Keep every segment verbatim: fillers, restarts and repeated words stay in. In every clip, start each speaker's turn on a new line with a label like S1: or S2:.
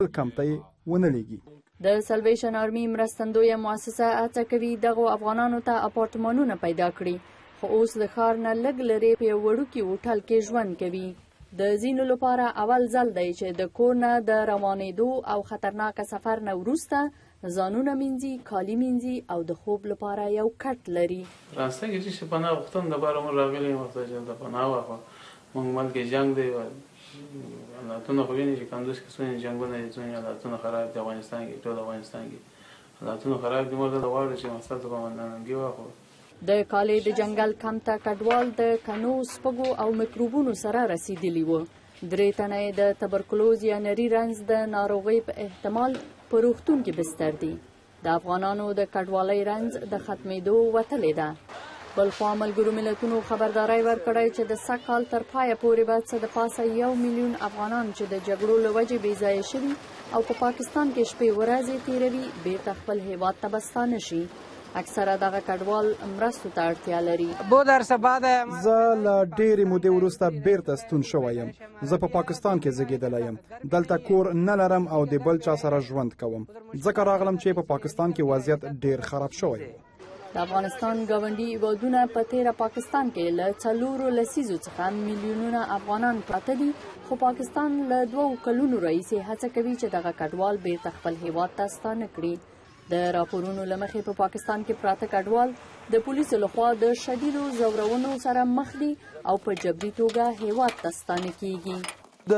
S1: کمپ ته ونه لیږي.
S2: د سلویشن آرمي مرستندویه مؤسسه هڅه کوي دغو افغانانو ته اپارتمانونه پیدا کړي، خو اوس د ښار نه لږ لرې په یو وړوکي هوټل کې ژوند کوي. د ځینو لپاره اول ځل دی چې د کور نه د روانېدو او خطرناکه سفر نه وروسته ځانونه مینځي، کالي مینځي او د خوب لپاره یو کټ لري.
S3: راسته کې چې پناه غوښتن دپاره موږ راغلي یو چې د پناه واخله موږ ملک جنګ دی حالاتونه خو ویني چې کندوز کې څومره جنګونه دي، څومره حالاتونه خراب دي افغانستان کې، ټول افغانستان کې حالاتونه خراب دي. موږ دا غواړو چې مسله ته باندې واخلو.
S2: د کالي د جنګل کمپ ته کډوال د کنو، سپږو او میکروبونو سره رسیدلی وو. درې تنه یې د تبرکلوز یا نري رنځ د ناروغۍ په احتمال په روغتون کې بستر دي. د افغانانو د کډوالۍ رنځ د ختمېدو وتلې ده. بل خوا ملګرو ملتونو خبرداری ورکړی چې د سږ کال تر پایه پورې به څه د پاسه یو میلیون افغانان چې د جګړو له وجې بې ځایه شوي او په پاکستان کې شپې ورځې تېروي بېرته خپل هیواد ته به ستانه شي. اکثره دغه کډوال مرستو ته اړتیا لري.
S1: زه له ډېرې مودې وروسته بیرته ستون شوی یم. زه په پاکستان کې زیږېدلی یم. دلته کور نه لرم او د بل چا سره ژوند کوم. ځکه راغلم چې په پاکستان کې وضعیت ډېر خراب شوی.
S2: د افغانستان ګاونډي هیوادونه په تېره پاکستان کې له څلورو لسیزو څخه میلیونونه افغانان پراته دي، خو پاکستان له دوو کلونو راهیسې هڅه کوي چې دغه کډوال بیرته خپل هیواد ته ستانه کړي. د راپورونو له مخې په پاکستان کې پراته کډوال د پولیسو لخوا د شدیدو ځورونو سره مخ دي او په جبري توګه هیواد ته ستانه کیږي.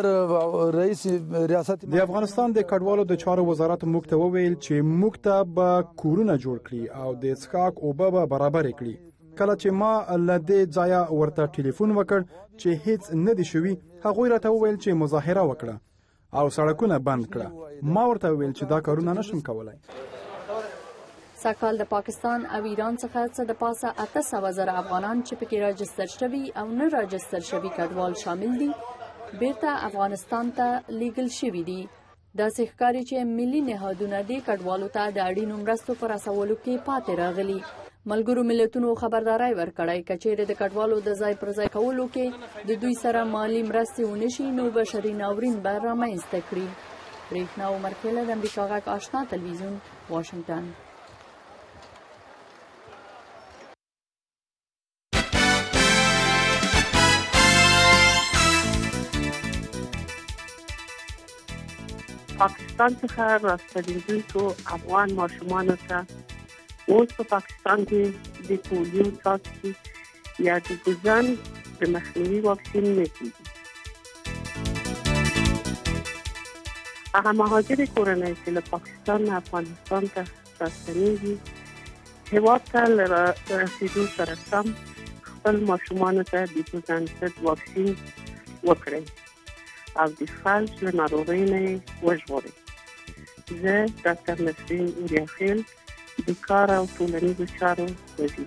S1: د افغانستان د کډوالو د چارو وزارت موږ ته وویل چې موږ ته به کورونه جوړ کړي او د څښاک اوبه به برابر کړي. کله چې ما له دې ځایه ورته ټلیفون وکړ چې هیڅ نه دي شوي، هغوی راته وویل چې مظاهره وکړه او سړکونه بند کړه. ما ورته وویل چې دا کارونه نشم کولای.
S2: سږکال د پاکستان او ایران څخه څه د پاسه اته سوه زره افغانان چې پکې راجستر شوي او نه راجستر شوي کډوال شامل دي بیرته افغانستان ته لیږل شوي دي. داسې ښکاري چې ملي نهادونه دې کډوالو ته د اړینو مرستو په رسولو کې پاتې راغلي. ملګرو ملتونو خبرداری ورکړی که چیرې د کډوالو د ځای پر ځای کولو کې د دوی سره مالي مرستې ونه شي نو بشري ناورین به رامنځته کړي. برېښنا عمر کیله، د امریکا غږ آشنا تلویزیون، واشنګټن.
S4: پاکستان څخه راستنېدونکو افغان ماشومانو ته اوس په پاکستان کې د پولیو څاڅکي یا د ګوزن د مخنیوي واکسین نه کېږي. هغه مهاجر کورنۍ چې له پاکستان نه افغانستان ته راستنېږي هېواد ته له رسېدو سره سم خپل ماشومانو ته د ګوزن ضد واکسین وکړئ او د فلج له ناروغۍ نه یې وژغورئ. زه ډاکټر نسرین اوریاخیل، د کار او ټولنیزو چارو وزیر.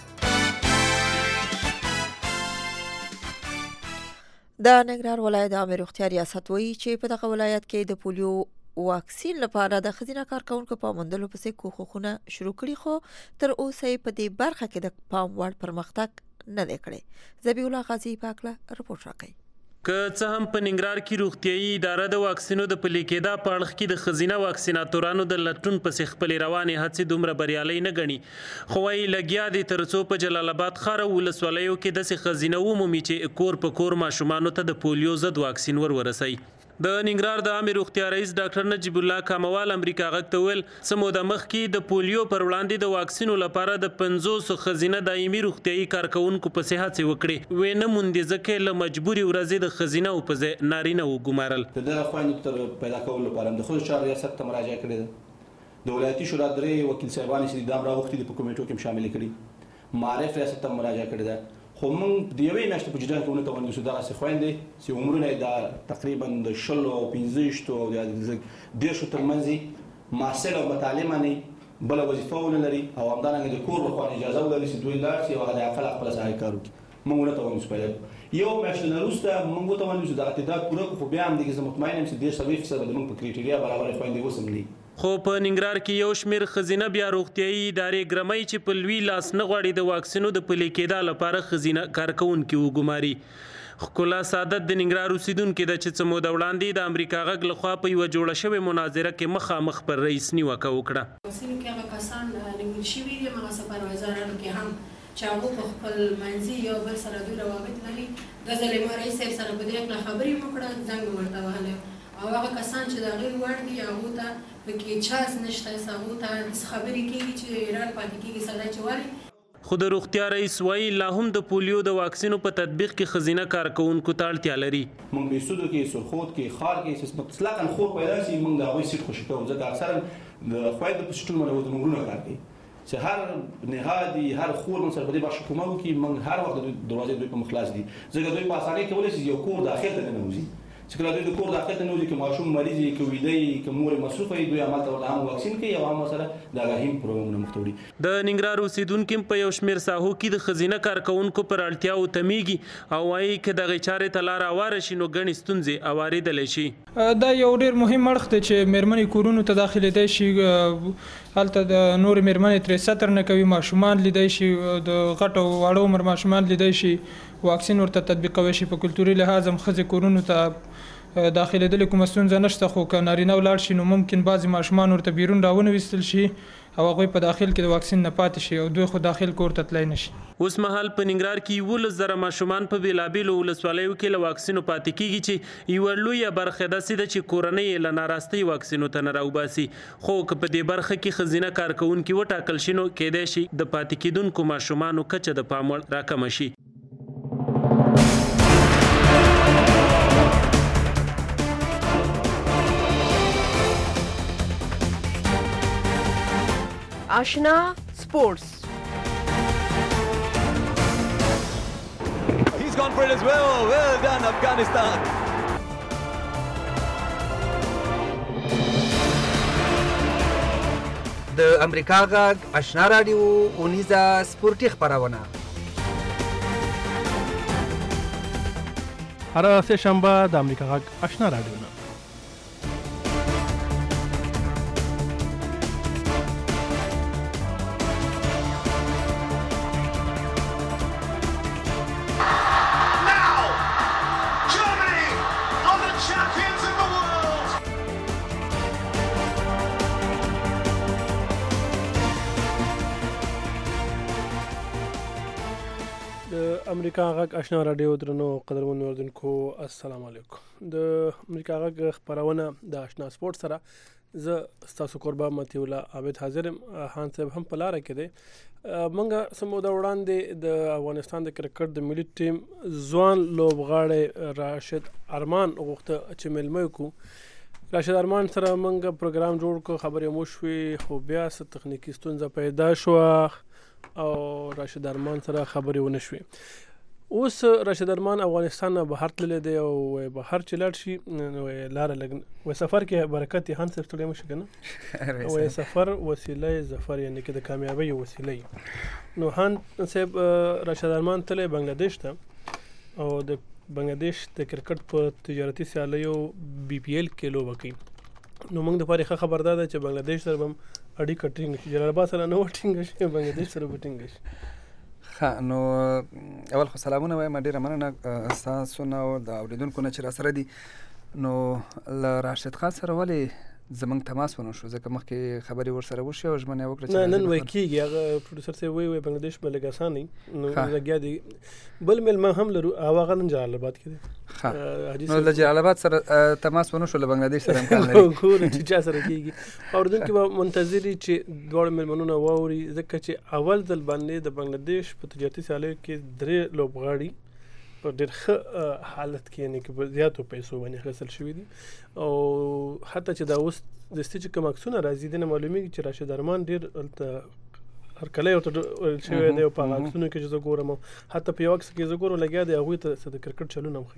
S5: د ننګرهار ولایت عامه روغتیا ریاست وایي چې په دغه ولایت کې د پولیو واکسین لپاره د ښځینه کارکوونکو په موندلو پسې کوښښونه شروع کړي، خو تر اوسه یې په دې برخه کې د پام وړ پرمختګ نه دی کړی. ذبیح الله غازي په هکله رپورټ راکوي.
S6: که څه هم په ننګرهار کې روغتیايي اداره د واکسینو د پلي کېدا په اړخ کې د ښځینه واکسیناتورانو د لټون پسې خپلې روانې هڅې دومره بریالۍ نه ګڼي، خو وایي لګیا دي تر څو په جلال آباد ښار او ولسوالیو کې داسې ښځینه ومومي چې کور په کور ماشومانو ته د پولیو ضد واکسین ور ورسوي. د ننګرهار د عامې روغتیا رئیس ډاکټر نجیب الله کاموال امریکا غږ ته ویل څه موده مخکې د پولیو پر وړاندې د واکسینو لپاره د پنځوسو ښځینه دایمي روغتیايي کارکوونکو پسې هڅې وکړې، ویې نه موندې ځکه یې له مجبورې ورځې د ښځینهو په ځای نارینه وګمارل.
S7: د دغه خویندو تر پیدا کولو لپاره د ښځو چارو ریاست ته مراجعه کړې ده. د ولایتي شورا درې وکیل صاحبانې چې د دام راغوښتي دي په کمیټو کې شامل کړي. معارف ریاست ته مراجعه کړې ده، خو موږ د یوې میاشتې په جریان کې ونه توانېدو چې دغسې خویندې چې عمرونه یې د تقریبا د شلو او پنځه ویشتو او د دېرشو ترمنځ وي، محصل او متعلمه نه بله وظیفه ونه لري او همدارنګه د کور لخوا اجازه ولري چې دوی لاړ شي او هغه د اقل خپله سهاري کار وکړي. موږ ونه توانېدو چې پیدا کړو. یو میاشت نه وروسته موږ وتوانېدو چې دغه تعداد پوره کړو، خو بیا هم دغې زه مطمئن یم چې دېرش څلوېښت فیصده به زموږ په کرایټیریا برابرې خویندې اوس هم نه.
S6: خو په ننګرهار کې یو شمېر ښځینه بیا روغتیايي ادارې ګرمۍ چې په لوی لاس نه غواړي د واکسینو د پلي کېدا لپاره ښځینه کارکوونکي وګماري. ښکلا سعادت د ننګرهار اوسیدونکې ده چې څه موده وړاندې د امریکا غږ لخوا په یوه جوړه شوې مناظره کې مخامخ پر رئیس نیوکه وکړه.
S8: سینو کې هغه کسان نیول شوي دي هغه سپروایزرانو کې هم چې هغه په خپل منځي یو بل سره دوی روابط لري. د ځلې ما رئیس صاحب سره په دې اړه خبرې وکړه، زنګ ورته وهلی او هغه کسان چې د هغې وړ دي هغو ته پکې چانس نشته، هغو ته خبرې کېږي چې ایران پاتې کېږي سړی چې وایي.
S6: خو د روغتیا رئیس وایي لا هم د پولیو د واکسینو په تطبیق کې ښځینه کارکوونکو ته اړتیا لري.
S7: موږ بېسودو کې سرخود کې خار کې مطلقاً خور پیدا شي موږ د هغوی سیټ خوشي کوو، ځکه اکثرا د خویندو په سیټونو باندې زموږ وروڼه کار کوي چې هر نهادي هر خور موږ سره په دې بخش کومه وکړي، موږ هر وخت د دروازې دوی په مخ خلاص دي، ځکه دوی په اسانۍ کولی شي یو کور داخل ته ننوځي چې کله دوی د کور داخل ته ننوځي که ماشوم مریض وي که ویده وي که مور یې مصروفه وي دوی همالته ورته هم واکسین کوي او هم ورسره د اګاهي پروګرامونه مخته وړي.
S6: د ننګرهار اوسیدونکي په یو شمېر ساحو کې د ښځینه کارکوونکو پر اړتیاو تمیږي او وایي که دغې چارې ته لاره هواره شي نو ګڼې ستونزې هوارېدلی شي.
S9: دا یو ډېر مهم اړخ دی چې مېرمنې کورونو ته داخلېدی شي، هلته د نورې مېرمنې ترې سطر نه کوي، ماشومان لیدی شي، د غټ او واړه عمر ماشومان لیدی شي، واکسین ورته تطبیقوی شي. په کلتوري لحاظ هم ښځې کورونو ته داخلېدلې کومه ستونزه نشته، خو که نارینه ولاړ شي نو ممکن بعضې ماشومان ورته بیرون راونه ویستل شي او هغوی په داخل کې د واکسین نه پاتې شي او دوی خو داخل کور ته تلی نه شي.
S6: اوس مهال په ننګرهار کې یولس زره ماشومان په بېلابېلو ولسوالیو کې له واکسینو پاتې کېږي چې یوه لویه برخه داسې ده چې کورنۍ یې له ناراستۍ واکسینو ته نه راوباسي. خو که په دې برخه کې ښځینه کارکوونکي وټاکل شي نو کیدای شي د پاتې کېدونکو ماشومانو کچه د پام وړ راکمه شي.
S10: آشنا سپورتس.
S11: He's gone for it as well. Well done, Afghanistan.
S12: د امریکا غږ آشنا رادیو اونیزه سپورتي خپرونه
S13: هر سه شنبه د امریکا غږ آشنا رادیو نه امریکا غږ آشنا رادیو درنو قدرمنو اوریدونکو السلام علیکم. د امریکا غږ خپرونه د آشنا سپورت سره زه ستاسو قربا متي الله عابد حاضر یم. خان صاحب هم په لاره کې دی. موږ سموده وړاندې د افغانستان د کرکټ د ملي ټیم ځوان لوبغاړی راشد ارمان غوښته چې ملمه وکړو. راشد ارمان سره موږ پروګرام جوړ کړو، خبرې مو شوې، خو بیا څه تخنیکي ستونزه پیدا شوه او راشد ارمان سره خبرې ونه شوې. اوس راشد ارمان افغانستان نه بهر تللی دی او بهر چې لاړ شي نو لاره لګ و سفر کې برکت یې هم صرف تړلی مشي که نه و سفر وسیله ظفر یعنی که د کامیابۍ وسیله. نو هان صاحب راشد ارمان تللی بنګلادیش ته او د بنګلادیش د کرکټ په تجارتي سیالیو بي پی ایل کې لوبه کوي. نو موږ دپاره ښه خبر دا ده چې بنګلادیش سره به هم اړیکه ټینګه شي، جلال آباد سره نه به ټینګه شي، بنګلادیش سره به ټینګه شي.
S12: ښه نو اول خو سلامونه وایم، ډېره مننه ستاسو نه او د اورېدونکو نه چې را سره دي. نو له راشد خان سره ولې زموږ تماس ونه شو؟ ځکه مخکې خبرې ورسره وشوې او ژمنه یې وکړه چې
S13: نه نن وایي کېږي. هغه پروډوسر صاحب وایي وایي بنګلادیش به لږ اسان وي، نو لګیا دي. بل میلمه هم لرو او هغه نن جلال آباد کې دی.
S12: ښه نو له جلال آباد سره تماس ونه شو، له بنګلادیش سره امکان لري
S13: ګورو چې چا سره کېږي. اورېدونکي به منتظر وي چې دواړه میلمنونه واوري، ځکه چې اول ځل باندې د بنګلادیش په تجارتي سیالیو کې درې لوبغاړي په ډېر ښه حالت کې یعنې که په زیاتو پیسو باندې اخیستل شوي دي او حتی چې دا اوس دستي چې کوم عکسونه راځي دې نه معلومېږي چې راشد ارمان ډېر هلته هرکلی ورته ویل شوی دی او په هغه عکسونو کې چې زه ګورم حتی په یو عکس کې زه ګورم لګیا دی هغوی ته څه د کرکټ چلونه هم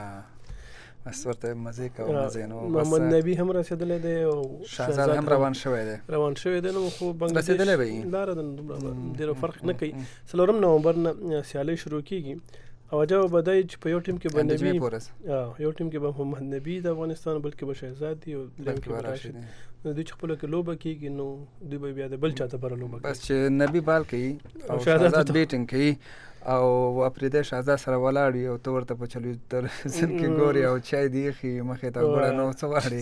S13: ښیي.
S12: بس ورته مزې کوه مزې نو
S13: محمد نبي هم رسېدلی دی او
S12: شهزاد هم روان شوی دی
S13: روان شوی دی. نو خو
S12: رسېدلی به
S13: بنګلادیش لاره ده، دومره ډېر فرق نه کوي. څلورم نومبر نه سیالۍ شروع کېږي او جواب بدای چې په یو ټیم کې
S12: نجمي
S13: باندې
S12: پورس
S13: یو ټیم کې به محمد نبی د افغانستان بلکې به شهزاد دی او دریم کې به راشد نو دوی چې خپل کې لوبه کیږي نو دوی به بیا د بل چاته پر لوبه کوي
S12: بس چې نبی بال کوي او شهزاد بیټینګ کوي او اپریده شهزاد سره ولاړ وي او ته ورته په چلو تر سن کې ګوري او چای دی خي مخې ته وګړه نو څه واړي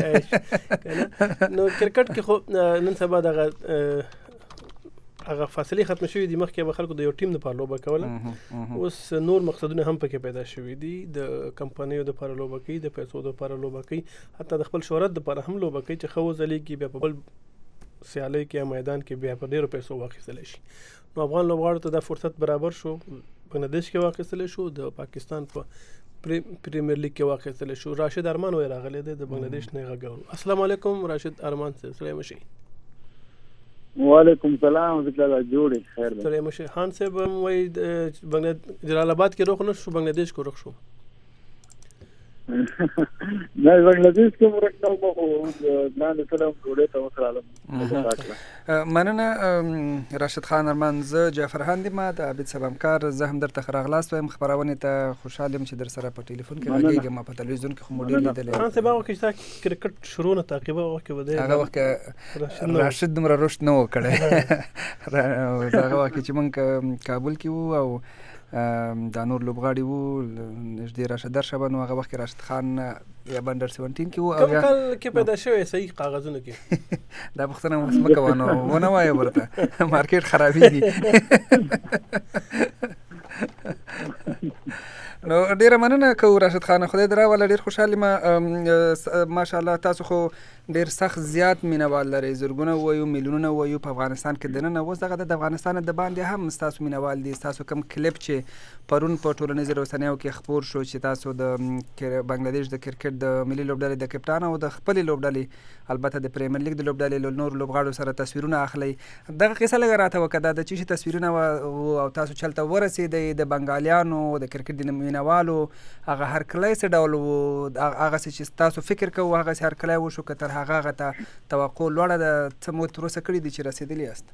S13: نو کرکټ کې خو نن سبا دغه هغه فاصله ختم شوې دي مخکې به خلکو د یو ټیم لپاره لوبه کوله اوس نور مقصدونه هم پکې پیدا شوي دي د کمپنیو لپاره لوبه کوي د پیسو لپاره لوبه کوي حتی د خپل شهرت لپاره هم لوبه کوي چې خو ځلېږي بیا په بل سیالۍ کې میدان کې بیا په ډېرو پیسو واخیستلی شي نو افغان لوبغاړو ته دا فرصت برابر شو بنګلادیش کې واخیستلی شو د پاکستان په پریمیر لیګ کې واخیستلی شو راشد ارمان وایي راغلی دی د بنګلادیش نه یې غږولو السلام علیکم راشد ارمان صاحب سلام مشي
S14: وعلیکم سلام ذکر جوړې خیر دی
S13: سلام مشي خان صاحب وایي بنګلادیش جلال آباد کې روخ نه شو بنګلادیش کو روخ شو
S14: نه بنگلاديش کې مرکه مو نه سلام جوړه ته وسلام
S12: مننه راشد خان ارمان زه جعفر هاندي ما د عبد سبامکار زه هم درته خراغلاس وایم خبرونه ته خوشاله يم چې در سره په ټلیفون کې راګیږم په تلویزیون کې خو مو ډیر لیدل
S13: خان صاحب هغه کې کرکټ شروع نه تعقیب وکړ بده
S12: هغه وخت راشد دومره رشد نه وکړ هغه وخت چې مونږ کابل کې وو او دا نور لوبغاړي وو نږدې راشد درشبه نو هغه وخت کې راشد خان یا بندر سیونټین کې وو
S13: او کله کې پیدا شوی صحیح کاغذونه کې
S12: دا پښتنه مې کوونه ونه وایي ورته مارکیټ خرابېږي نو ډیره مننه کو راشد خان خدای درا ول ډیر خوشاله ما ماشاءالله تاسو خو ډیر سخت زیات مینوال لري زرګونه وایو میلیونونه وایو په افغانستان کې دنه اوس دغه د افغانستان د باندې هم تاسو مینوال دي تاسو کم کلیپ چې پرون په ټولنیزو رسنیو کې خبر شو چې تاسو د بنگلاديش د کرکټ د ملي لوبډلې د کپټان او د خپل لوبډلې البته د پریمیر لیګ د لوبډلې نور لوبغاړو سره تصویرونه اخلي دغه قصه لګ راته وکړه د چی تصویرونه او تاسو چلته ورسېدې د بنگالیانو د کرکټ د مینوالو هغه هر کله څه ډول هغه چې تاسو فکر کوو هغه هر کله وشو کتر هغه غته توقع لوړه د څمو تر اوسه کړی دي چې رسیدلی است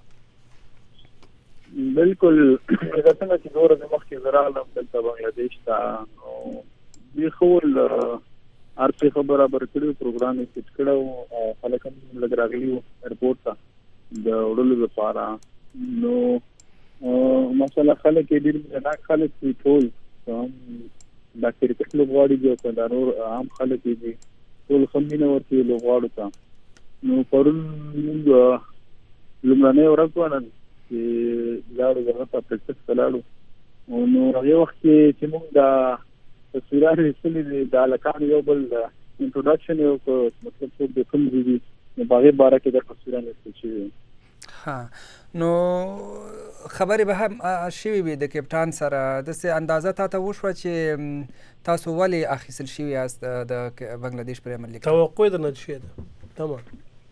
S14: بالکل دا څنګه چې دوره د مخکې زرالم دلته بنگلاديش ته نو دی خول ارڅ خبره بر کړو پروګرام یې سټ کړو خلک هم لګ راغلیو ایرپورټ ته د وړلو لپاره نو مثلا خلک ډیر نه خلک ټول دا کرکټ لوبغاړي جو کنه نور عام خلک دي ټول خمینه ورته لوبغاړو ته نو پرون لمړنۍ ورځ ونه چې لاړو هغه په پریکټس کلاړو نو هغه وخت چې موږ دا تصویرونه رسېلې د الکان یو بل انټروډکشن یو مطلب څه د کوم دي نو باغې باره کې د تصویرونه رسېږي
S12: ها نو خبرې به هم شوي وي د کپټان سره داسې اندازه تا ته وشوه چې تاسو ولې اخیستل شوي یاست د بنګلاديش پریمیر لیګ
S13: توقع یې درنه شوې ده تمام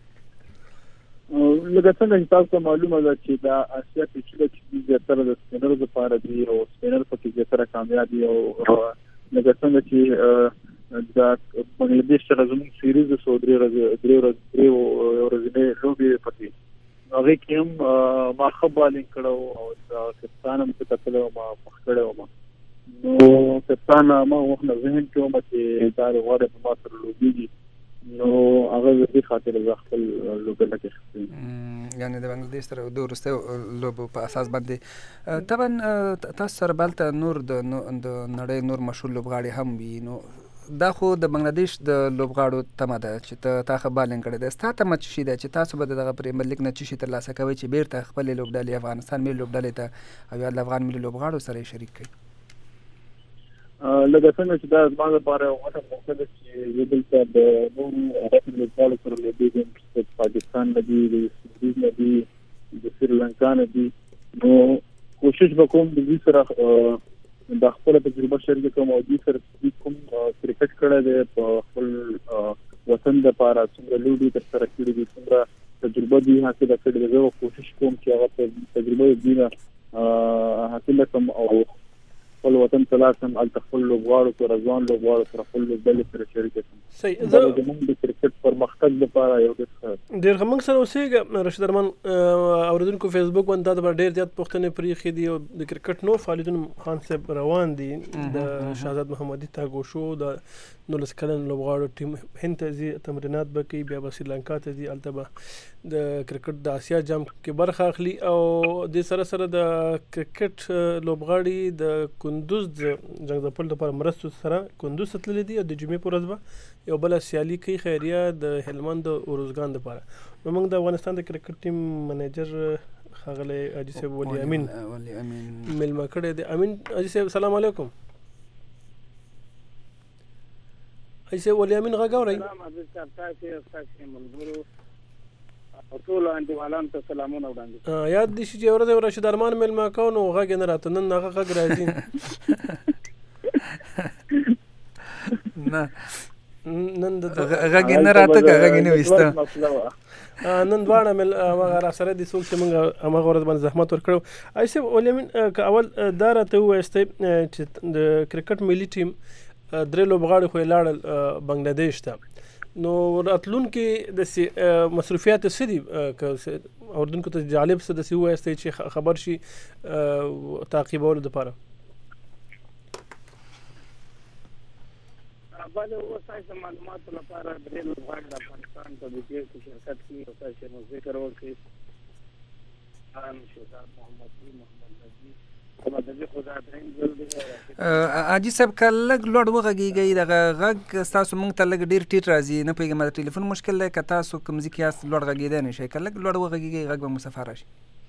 S14: لکه څنګه چې تاسو معلومه ده چې دا اسیا کې چې زیاتره د سپینر لپاره دی او سپینر پکې زیاتره کامیاب دي او لکه څنګه چې دا بنگلاديش سره زموږ سیریز سو درې ورځې درې ورځې ورځې لوبي پکې هغه کوم ما خبرلین کړو او کپتان هم څه کتلو ما پخړو ما نو کپتان ما وښنه ذهن کې و چې دا وړه په ما سره لوبي نو هغه دې خاطر ځخل لوبل کې
S12: یعنی د بنگلاديش سره د ورسته لوب په اساس باندې طبعا تاسو سره بلته نور د نړۍ نور مشهور لوبغاړي هم وي نو دا خو د بنگلاديش د لوبغاړو تمه ده چې تا خبرلین کړی ده ستا تمه شي ده چې تاسو به دغه پریمیر لیګ نه چی ترلاسه کوي چې بیرته خپل لوبډلې افغانستان ملي لوبډلې ته او یا د افغان ملي لوبغاړو سره شریک کړي
S14: لکه څنګه چې دا زما لپاره غوښه موقع ده چې یو بل څه د نور لوبغاړو سره لوبېږم چې پاکستان نه دي د سویډن نه دي د سریلانکا نه دي نو کوشش وکوم د دې سره د خپل تجربه شریک کوم او د سره کوم کرکټ کړه د خپل وطن لپاره څنګه لوبي تر سره کړی دي څنګه تجربه دي حاصله کړې ده کوشش کوم چې هغه تجربه دې نه حاصله کوم او خپل وطن ته لاړ شم، هلته خپل لوبغاړو سره ځوان لوبغاړو سره خپل لوبډلې سره شریک شم.
S13: صحیح.
S14: دا زموږ د کرکټ پرمختګ لپاره یو ډېر ښه
S13: ډېر ښه. موږ سره اوسېږه رشید ارمان اورېدونکو فیسبوک باندې تا ته به ډېر زیات پوښتنې پرېښې دي او د کرکټ نور فعالیتونه خان صاحب روان دي. د شهزاد محمدي تګ وشو، د نولس کلن لوبغاړو ټیم هند ته ځي، تمرینات به کوي، بیا به سریلانکا ته ځي، هلته به د کرکټ د اسیا جام کې برخه اخلي. او دې سره سره د کرکټ لوبغاړي د کندوز د جنګ ځپلو لپاره مرستو سره کندوز ته تللي دي او د جمعې په ورځ به یو بله سیالي کوي خیریه د هلمند د اروزګان دپاره. نو موږ د افغانستان د کرکټ ټیم منیجر ښاغلی حاجي صاحب ولي امین میلمه کړی دی. امین حاجي صاحب سلام علیکم. حاجي صاحب ولي امین غږ اورئ؟
S15: سلام حضرت صاحب، تاسې ستاسې ملګرو او ټولو انډیوالانو ته سلامونه وړاندې.
S13: یاد دي چې یو ورځ یو رشید ارمان میلمه کوو نو غږ یې نه راته، نن هغه غږ راځي.
S12: نه
S13: نن د
S12: غږ یې نه راته که غږ یې نه ویسته.
S13: نن دواړه مل هغه راسره دي څوک چې موږ هماغه ورځ باندې زحمت ورکړو. حاجي صاحب ولي امین که اول دا راته ووایستی چې د کرکټ ملي ټیم درې لوبغاړي خو یې لاړل بنګلادیش ته، نو راتلونکي داسې مصروفیات څه دي که اورېدونکو ته جالب څه داسې ووایستی چې خبر شي تعقیبولو دپاره؟
S15: بله اوس تاسې د معلوماتو لپاره درې لوبغاړي د افغانستان په بي پي ایل کې شرکت کوي او تاسې مو ذکر وکړئ شهزاد محمدي، محمد نجیب، محمد نجیب خو دا درېیم ځل دی.
S12: حاجي صاحب که لږ لوړ وغږېږئ، دغه غږ ستاسو موږ ته لږ ډېر ټیټ راځي، نه پوهېږم د ټلیفون مشکل دی که تاسو کوم ځای کې یاست لوړ غږېدی نه شئ. که لږ لوړ وغږېږئ غږ به مو صفا راشي.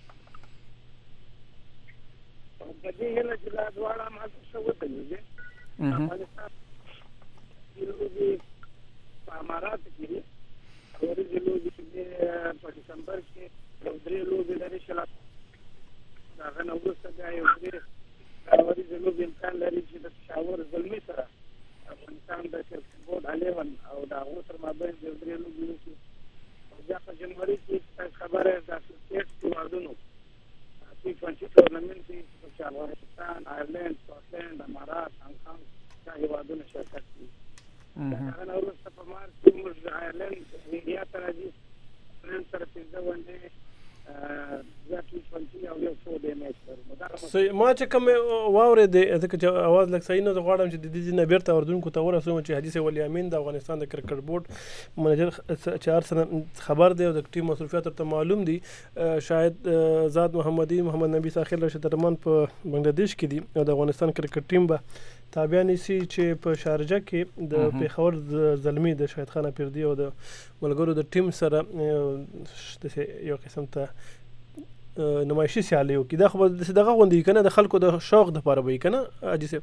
S15: په دې هیله چې دا دواړه همالته ښه ودرېږي. افغانستان لوبې په اماراتو کې دي، ورځې لوبې دي په ډسمبر کې یو درې لوبې لري چې د هغه نه وروسته بیا یو درې ورځې لوبې امکان لري چې د پېښور زلمي سره افغانستان د کرکټ بورډ الیون او د هغو تر مابین یو درې لوبې وکړي. او بیا په جنوري کې تاسو خبره د اسوسییټ هېوادونو ټي ټوینټي ټورنمنټ کې چې افغانستان، آیرلینډ، سکاټلینډ، امارات، هانګ دا هېوادونه شرکت کوي. هغه نه وروسته په مارچ کې موږ آیرلینډ انډیا ته راځي، آیرلینډ سره پنځه ونډې بیا ټي ټوینټي او یو څو ډې میچ لرو.
S13: ما چې کوم واورېدې ځکه چې اواز لږ صحیح نه، زه غواړم چې د دې ځای نه بېرته اورېدونکو ته ورسوم چې حاجي صاحب ولي امین د افغانستان د کرکټ بورډ منیجر چې هر څه خبر دی او د ټیم مصروفیات ورته معلوم دي. شاید زاد محمدي، محمد نبي ساحل، رشید ارمان په بنګلادیش کې دي او د افغانستان کرکټ ټیم به تابع نیسي چې په شارجه کې د پېښور زلمي د شاهد خان اپردي او د ملګرو د ټیم سره یو قسم ته نمایشي سیالي وکړي. دا خو به دغه غوندې وي که نه، د خلکو د شوق دپاره به وي که نه حاجي صاحب؟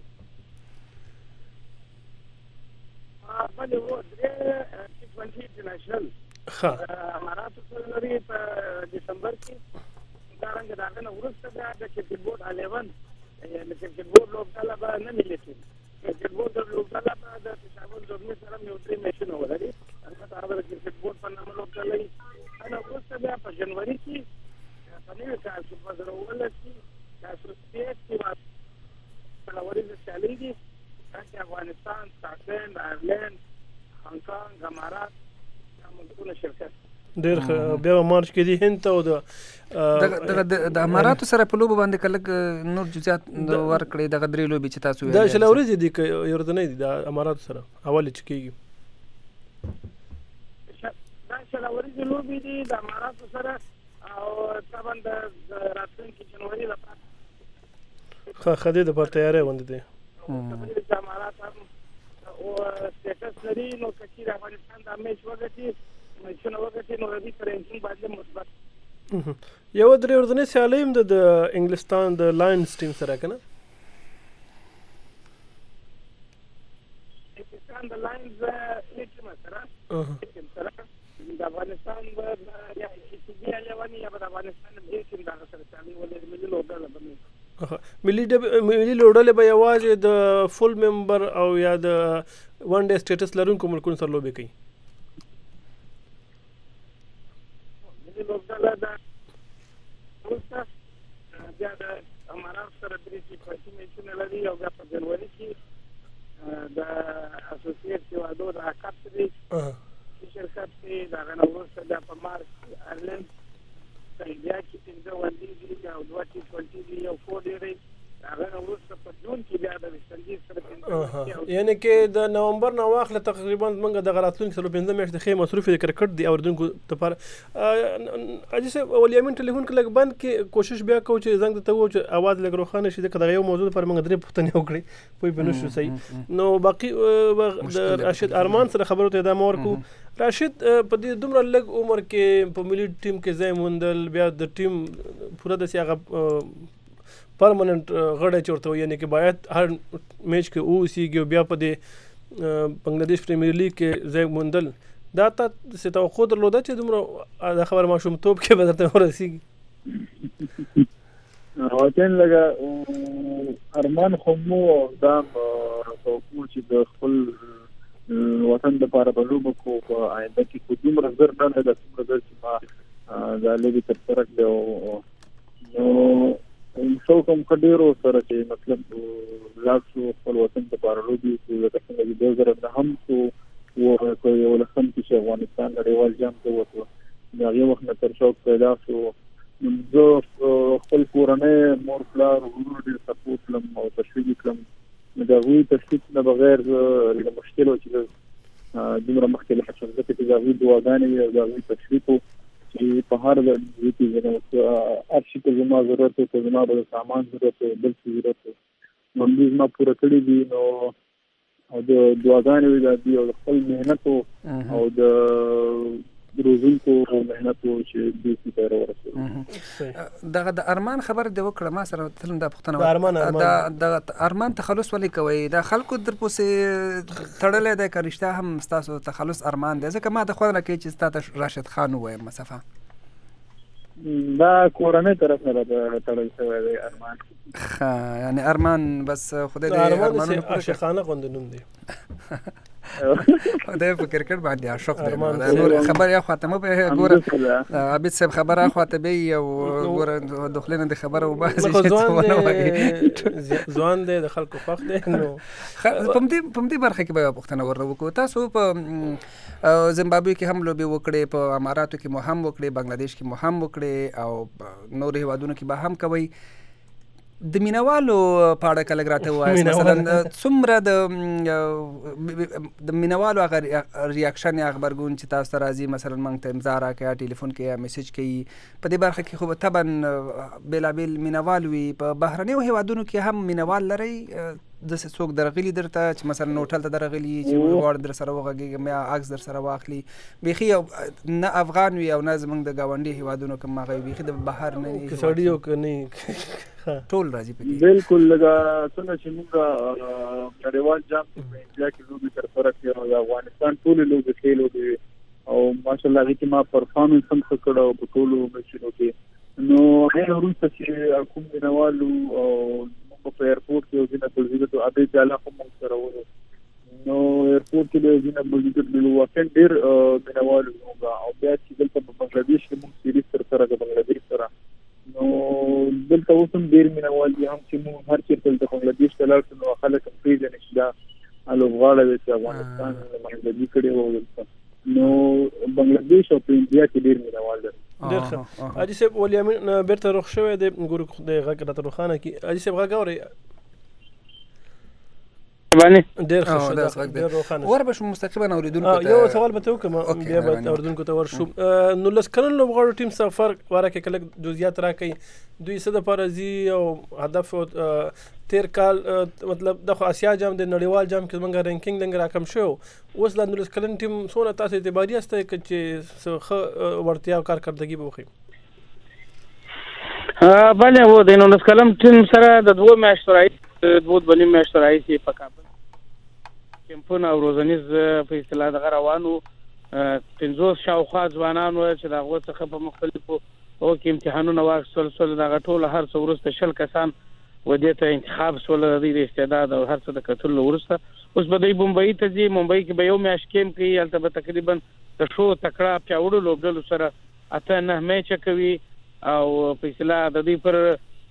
S15: بلې هو درې ټي ټوینټي انټرنیشنل اماراتو سره لري په ډسمبر کې. همدارنګه د هغه نه وروسته بیا د کرکټ بورډ الیون د کرکټ بورډ لوبډله به نه ملي ټیم کرکټ بورډ لوبډله به د پېښور زلمي سره یو درې میچونه ولري. البته هغه د کرکټ بورډ په نامه لوبډله وي. هغه وروسته بیا په جنوري کې په نوي کال کې په زر اوولس کې د اسوسییټ هېواد سره ورځې سیالۍ دي، چې افغانستان، سکاټلینډ، آیرلینډ، هانګکانګ، امارات دا ملکونه شرکت.
S13: ډېر ښه. بیا به مارچ کې دي هند ته او د
S12: د اماراتو سره په لوبو باندې که لږ نور جزیات ورکړئ. دغه درې لوبې چې تاسو
S13: دا شله ورځې دي که یوردنۍ دي د اماراتو سره اول چې کېږي؟
S15: دا شله ورځې لوبې دي د اماراتو سره او طبعا د راتلونکي جنوري لپاره
S13: ښه ښه دی دپاره تیاری غوندې دی.
S15: د امارات هم سټیټس لري، نو که چېرې افغانستان دا میچ وګټي میچونه وګټي نو د دوی په رینکینګ باندې مثبت.
S13: یوه درې ورځنۍ سیالۍ هم د انګلستان د لاینز ټیم سره که نه؟
S15: انګلستان د لاینز ټیم سره ټیم سره د افغانستان به یا ایسیبي الیوني یا به د افغانستان دې ټیم دغه سره سیالۍ ولري. ملي لوبډله به
S13: ملي ملي لوبډلې به یوازې د فول ممبر او یا د ون ډے سټیټس لرونکو ملکونو سره لوبې کوي.
S15: ملي لوبډله د وروسته بیا د امارات سره درې صفاتي میچونه لري او بیا په جنوري کې د اسوسییټ هیوادو د کپ دی شرکت کې دا غنه وروسته د په مارچ آیرلند بیا چې څنګه وندي دي او دوه ټي ټوئنټي دي او فور ډیری هغه وروسته په جون کې بیا د ویسټنډیز سره
S13: یعنی کې د نومبر نه واخله تقریبا موږ د غلطون سره پنځه میاشتې خې مصروف د کرکټ دی اوردونکو لپاره اجي سه ولیامین ټلیفون کې لګ بند کې کوشش بیا کوو چې زنګ ته وو چې आवाज لګ روخانه شي دغه یو موضوع پر موږ درې پښتنه وکړي پوي بنو شو صحیح نو باقي راشد ارمان سره خبرو ته ادامه ورکو راشد په دې دومره لږ عمر کې په ملي ټیم کې ځای موندل بیا د ټیم پوره د سیاغه پرمننٹ غړی چورته یعنی کې باید هر میچ کې اوسیږي بیا په دې بنگلاديش پریمیر لیګ کې ځای موندل دا ته څه توقع درلوده چې دومره دا خبر ماشوم توپ کې به درته ورسیږي
S14: راځین لګا ارمان خو مو دا توقع چې د خپل وطن لپاره په لوبو کو په آینده کې کوم رزر نه ده څومره در چې ما دا لګي تر سره کړو نو شو کوم کډیرو سره چې مطلب لاکو خپل وطن لپاره لوبي چې د څنګه د دوه زره نه هم کو او یو لسم کې افغانستان نړیوال جام ته وته دا یو وخت تر شو پیدا شو زه خپل کورنۍ مور پلار ورور دې سپورټ لم او تشویق کړم دا وی تشویق نه بغیر د مشکل او چې دومره مخکې له حشرته کې دا وی دواګانې او دا وی تشویق چې په هر د دې کې نو ارشي ته زما ضرورت ته زما د سامان ضرورت بل څه ضرورت نو دې ما پوره کړی دي نو او د دواګانې د دې او خپل مهنت او د روزونکو مهنت چې دې څه ورسول
S12: دغه د ارمان خبر دی وکړه ما سره تلم د پښتنه دا د ارمان تخلص ولې کوي دا خلکو در پوسې تړلې ده کرشته هم تاسو تخلص ارمان دی ځکه ما د خو نه کې چې تاسو راشد خان وای مسافه
S14: دا کورنۍ طرف نه تړل شوی دی ارمان
S12: ها یعنی ارمان بس خدای دې
S13: ارمان عاشقانه غوندنوم دی
S12: دا په کرکټ باندې عاشق دی نور خبر یا خاتمه به ګوره عبید صاحب خبره خاطه به او ګوره دخلینه د خبره وباسي
S13: ځوان دی د خلکو فخ دی نو
S12: پم دې پم دې برخه کې به پښتنه ورو تاسو په زیمبابوې کې هم لوبي وکړي په اماراتو کې مو هم وکړي بنگلاديش کې مو هم وکړي او نور هیوادونو کې به هم کوي د مینوالو پاړه کله راته وایي مثلا څومره د د مینوالو هغه ریاکشن یا خبرګون چې تاسو ته راځي مثلا موږ ته امضا راکړه ټلیفون کې یا میسج کوي په دې برخه کې خو طبعا بلابل مینوال وي په بهرنیو هیوادونو کې هم مینوال لري د څوک درغلي درته چې مثلا هوټل ته درغلي چې وړ در سره وغږیږي یا عکس در سره واخلي بيخي نه افغان وي او نه زمونږ د گاونډي هیوادونو کوم هغه بيخي د بهر نه
S13: کسړیو کني
S12: ټول راځي پکې
S14: بالکل لګا څنګه چې موږ نړیوال جام په انډیا کې لوبي تر سره کړو د افغانستان ټول لوبي کېلو او ماشاءالله هغه ما پرفارمنس هم کړو په ټولو میچونو کې نو هغه وروسته چې کوم نړیوالو او په ایرپورټ کې ځینې بلځي ته ابي تعالی هم سره وره نو ایرپورټ کې ځینې بلځي ته بلو وکړ ډیر نړیوالو او بیا چې دلته په بنگلاديش کې موږ سیریز تر سره د بنگلاديش سره نو دلته اوسم ډیر مینوال دي هم چې موږ هر چیرته د بنگلاديش ته لاړ نو خلک پیژنې چې دا الوغاړه د افغانستان باندې کړي وو نو بنگلاديش او انډیا کې ډیر مینوال دي
S13: ډیر ښه اجي صاحب ولیامین بیرته روښ شوی د ګورو د غږ راته روخانه کې اجي صاحب غږ اوري
S15: باندې
S13: ډیر ښه ډیر روخانه
S12: وربه مستقیما اوریدونکو
S13: ته یو سوال به ته وکم بیا به اوریدونکو ته ورشو نو لس کلن لوبغاړو ټیم سفر ورکه کله جزئیات راکې دوی څه د پارازي او هدف تیر کال مطلب د آسیا جام د نړیوال جام کې موږ رینکینګ دنګ راکم شو اوس لاندې لس کلن ټیم سونه تاسو اعتباري است چې څه ورتیا او کارکردګي به وخی
S15: ها باندې وو د نو لس کلن ټیم سره د دوه میاشتو راځي دوه بنې میاشتو راځي په کابل کمپونه او روزنیز په اصطلاح د غروانو پنځوس شاوخوا ځوانانو چې دا غوڅه په مختلفو او کې امتحانونه واخیستل سول دا غټول هر څو ورسته شل کسان ودې ته انتخاب سول د استعداد او هر څه د کتل ورسته اوس به د بمبئی ته ځي ممبئی کې به یو میاش کېم کوي البته به تقریبا د شو تکړه پیاوړو لوبډلو سره اته نه میچ کوي او په اصطلاح د دې پر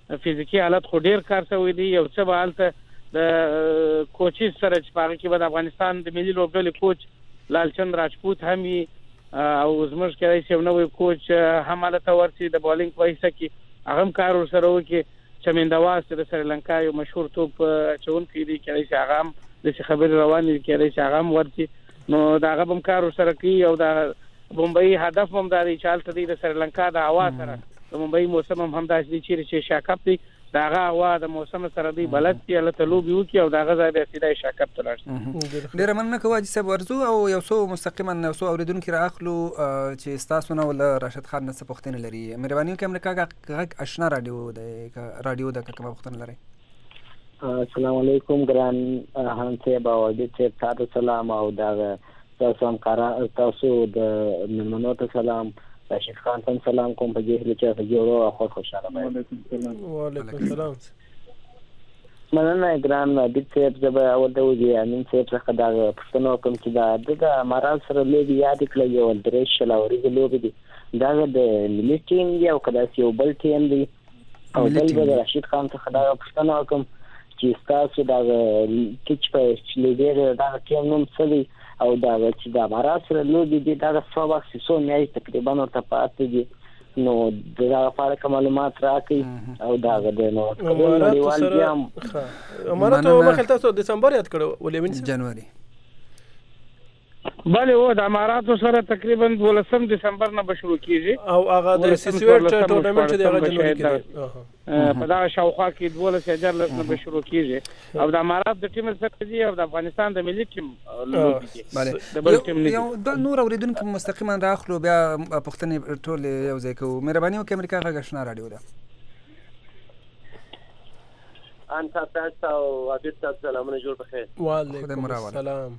S16: فزیکی حالت خو ډیر کار شوی دی. یو څه به هلته د کوچیز سره چې په هغه کې به د افغانستان د ملي لوبډلې کوچ لالچند راجپوت هم وي او زموږ کېدای شي یو نوی کوچ هم هلته ورسي د بالینګ په حصه کې هغه هم کار ورسره وکړي. چمندواز چې د سریلانکا یو مشهور توپ اچونکی دی کېدای شي هغه هم داسې خبرې روانې دي کېدای شي هغه هم ورسي نو د هغه به هم کار ورسره کوي. او د بمبئی هدف هم دا دی چې هلته دی د سریلانکا د هوا سره د ممبئی موسم هم همداسې دی چیرې چې شاکپ دی د هغه هوا د موسم سره دی بلد دي هلته لوبې وکړي او د هغه ځای بیا سیده شاکپ ته لاړ شي.
S12: ډېره مننه کوو حاجي صاحب. ورځو او یو څو مستقیما یو څو اورېدونکي رااخلو چې ستاسو نه له راشد خان نه څه پوښتنې لري. مهرباني وکړئ امریکا غږ اشنا راډیو دی راډیو ده که کومه پوښتنه لرئ.
S17: السلام علیکم ګران هان صاحب او عابد صاحب تاسو سلام او دغه تاسو همکاران تاسو د مېلمنو ته سلام. راشد خان ته سلام کوم په دې هیله چې جوړو او خو خوشاله وي. وعلیکم السلام.
S13: وعلیکم السلام.
S17: مننه ګران عابد صاحب زه به اول د وجې امین صاحب څخه دا پوښتنه وکړم چې دا د امارات سره لوبې یاد کړئ یو درې شل اوريزه لوبې دي دا د ملي ټیم دی او کدا یو بل ټیم دی او بل د راشد خان څخه دا پوښتنه وکړم چې تاسو دا کچ په لیډر دا ټیم نوم څه دی او دا چې د امارات سره لوبې دي دا څو وخت څو میاشتې تقریبا ورته پاتې دي نو دا لپاره معلومات راکړي او دا د نو
S13: امارات سره امارات مخه تاسو دسمبر یاد کړو ولې
S12: جنوري
S16: بله و د اماراتو سره تقریبا دولسم دسمبر نه به شروع کیږي
S13: او هغه د سیسویټ ټورنمنت چې هغه جنوري کې
S16: په دا شاوخوا کې دولس هزار نه به شروع کیږي او د امارات د ټیم سره دی او د افغانستان د ملي ټیم
S12: بله یو د نور اوریدونکو مستقیما راخلو بیا پښتنې ټول یو ځای کوو. مهرباني وکړئ امریکا غږ اشنا راډیو ده.
S18: انت تاسو او عابد صاحب سلامونه جوړ بخیر.
S13: وعلیکم السلام.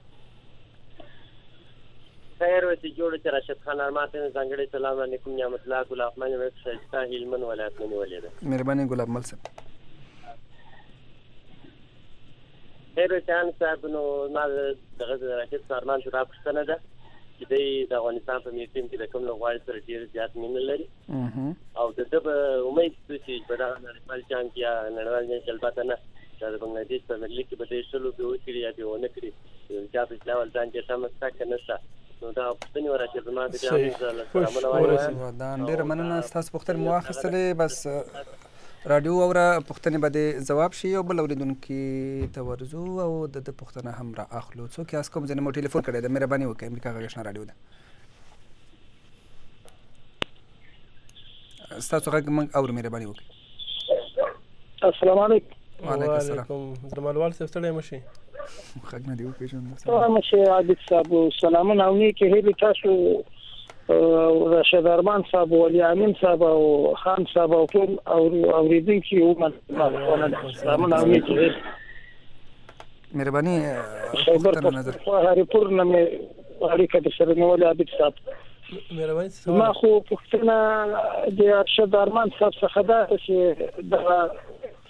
S18: خیر وتی جوړ چې راشد خان ارمان ته ځانګړي سلام علیکم نعمت الله ګل احمد وک شایسته هلمن ولایت نه ولیده.
S12: مهرباني ګلاب مل صاحب.
S18: خیر وتان صاحب نو ما دغه راشد ارمان شو را پښتنه ده چې د افغانستان په میټیم کې د کوم لغوي سره ډیر زیات مینه لري او د دې امید چې په دا نړیوال جام کې یا نړیوال جام کې البته نه د بنگلاديش په ملي کې به د شلو به وکړي یا به ونه کړي چې په اسلام ځان کې سمستا کنه نو دا پښتني ورته زما د جام سلامونه وایم.
S12: دا ډیر مننه تاسو پښتنه مواخصله بس رادیو اوره پښتنه باندې جواب شي او بل اوریدونکو ته ورزو او د پښتنه هم را اخلو څوک یاس کوم ځنه مو ټلیفون کړی د مهرباني وکړئ امریکا غږ رادیو ده. تاسو غږ من اور مهرباني وکړئ.
S19: السلام علیکم.
S12: وعلیکم السلام.
S13: درملوال څه ستړی مشي
S12: خګ نه دیو پیژنم
S19: سلام شه عابد صاحب سلامونه او نیکه هلي تاسو راشد ارمان صاحب ولي امین صاحب او خان صاحب او ټول او اوریدونکي او من سلامونه او نیکه
S12: مهرباني
S19: خبر نظر هاري پورن مې اړیکه د سره نو ولي عابد صاحب
S13: مهرباني
S19: ما خو پښتنه د راشد ارمان صاحب څخه دا چې د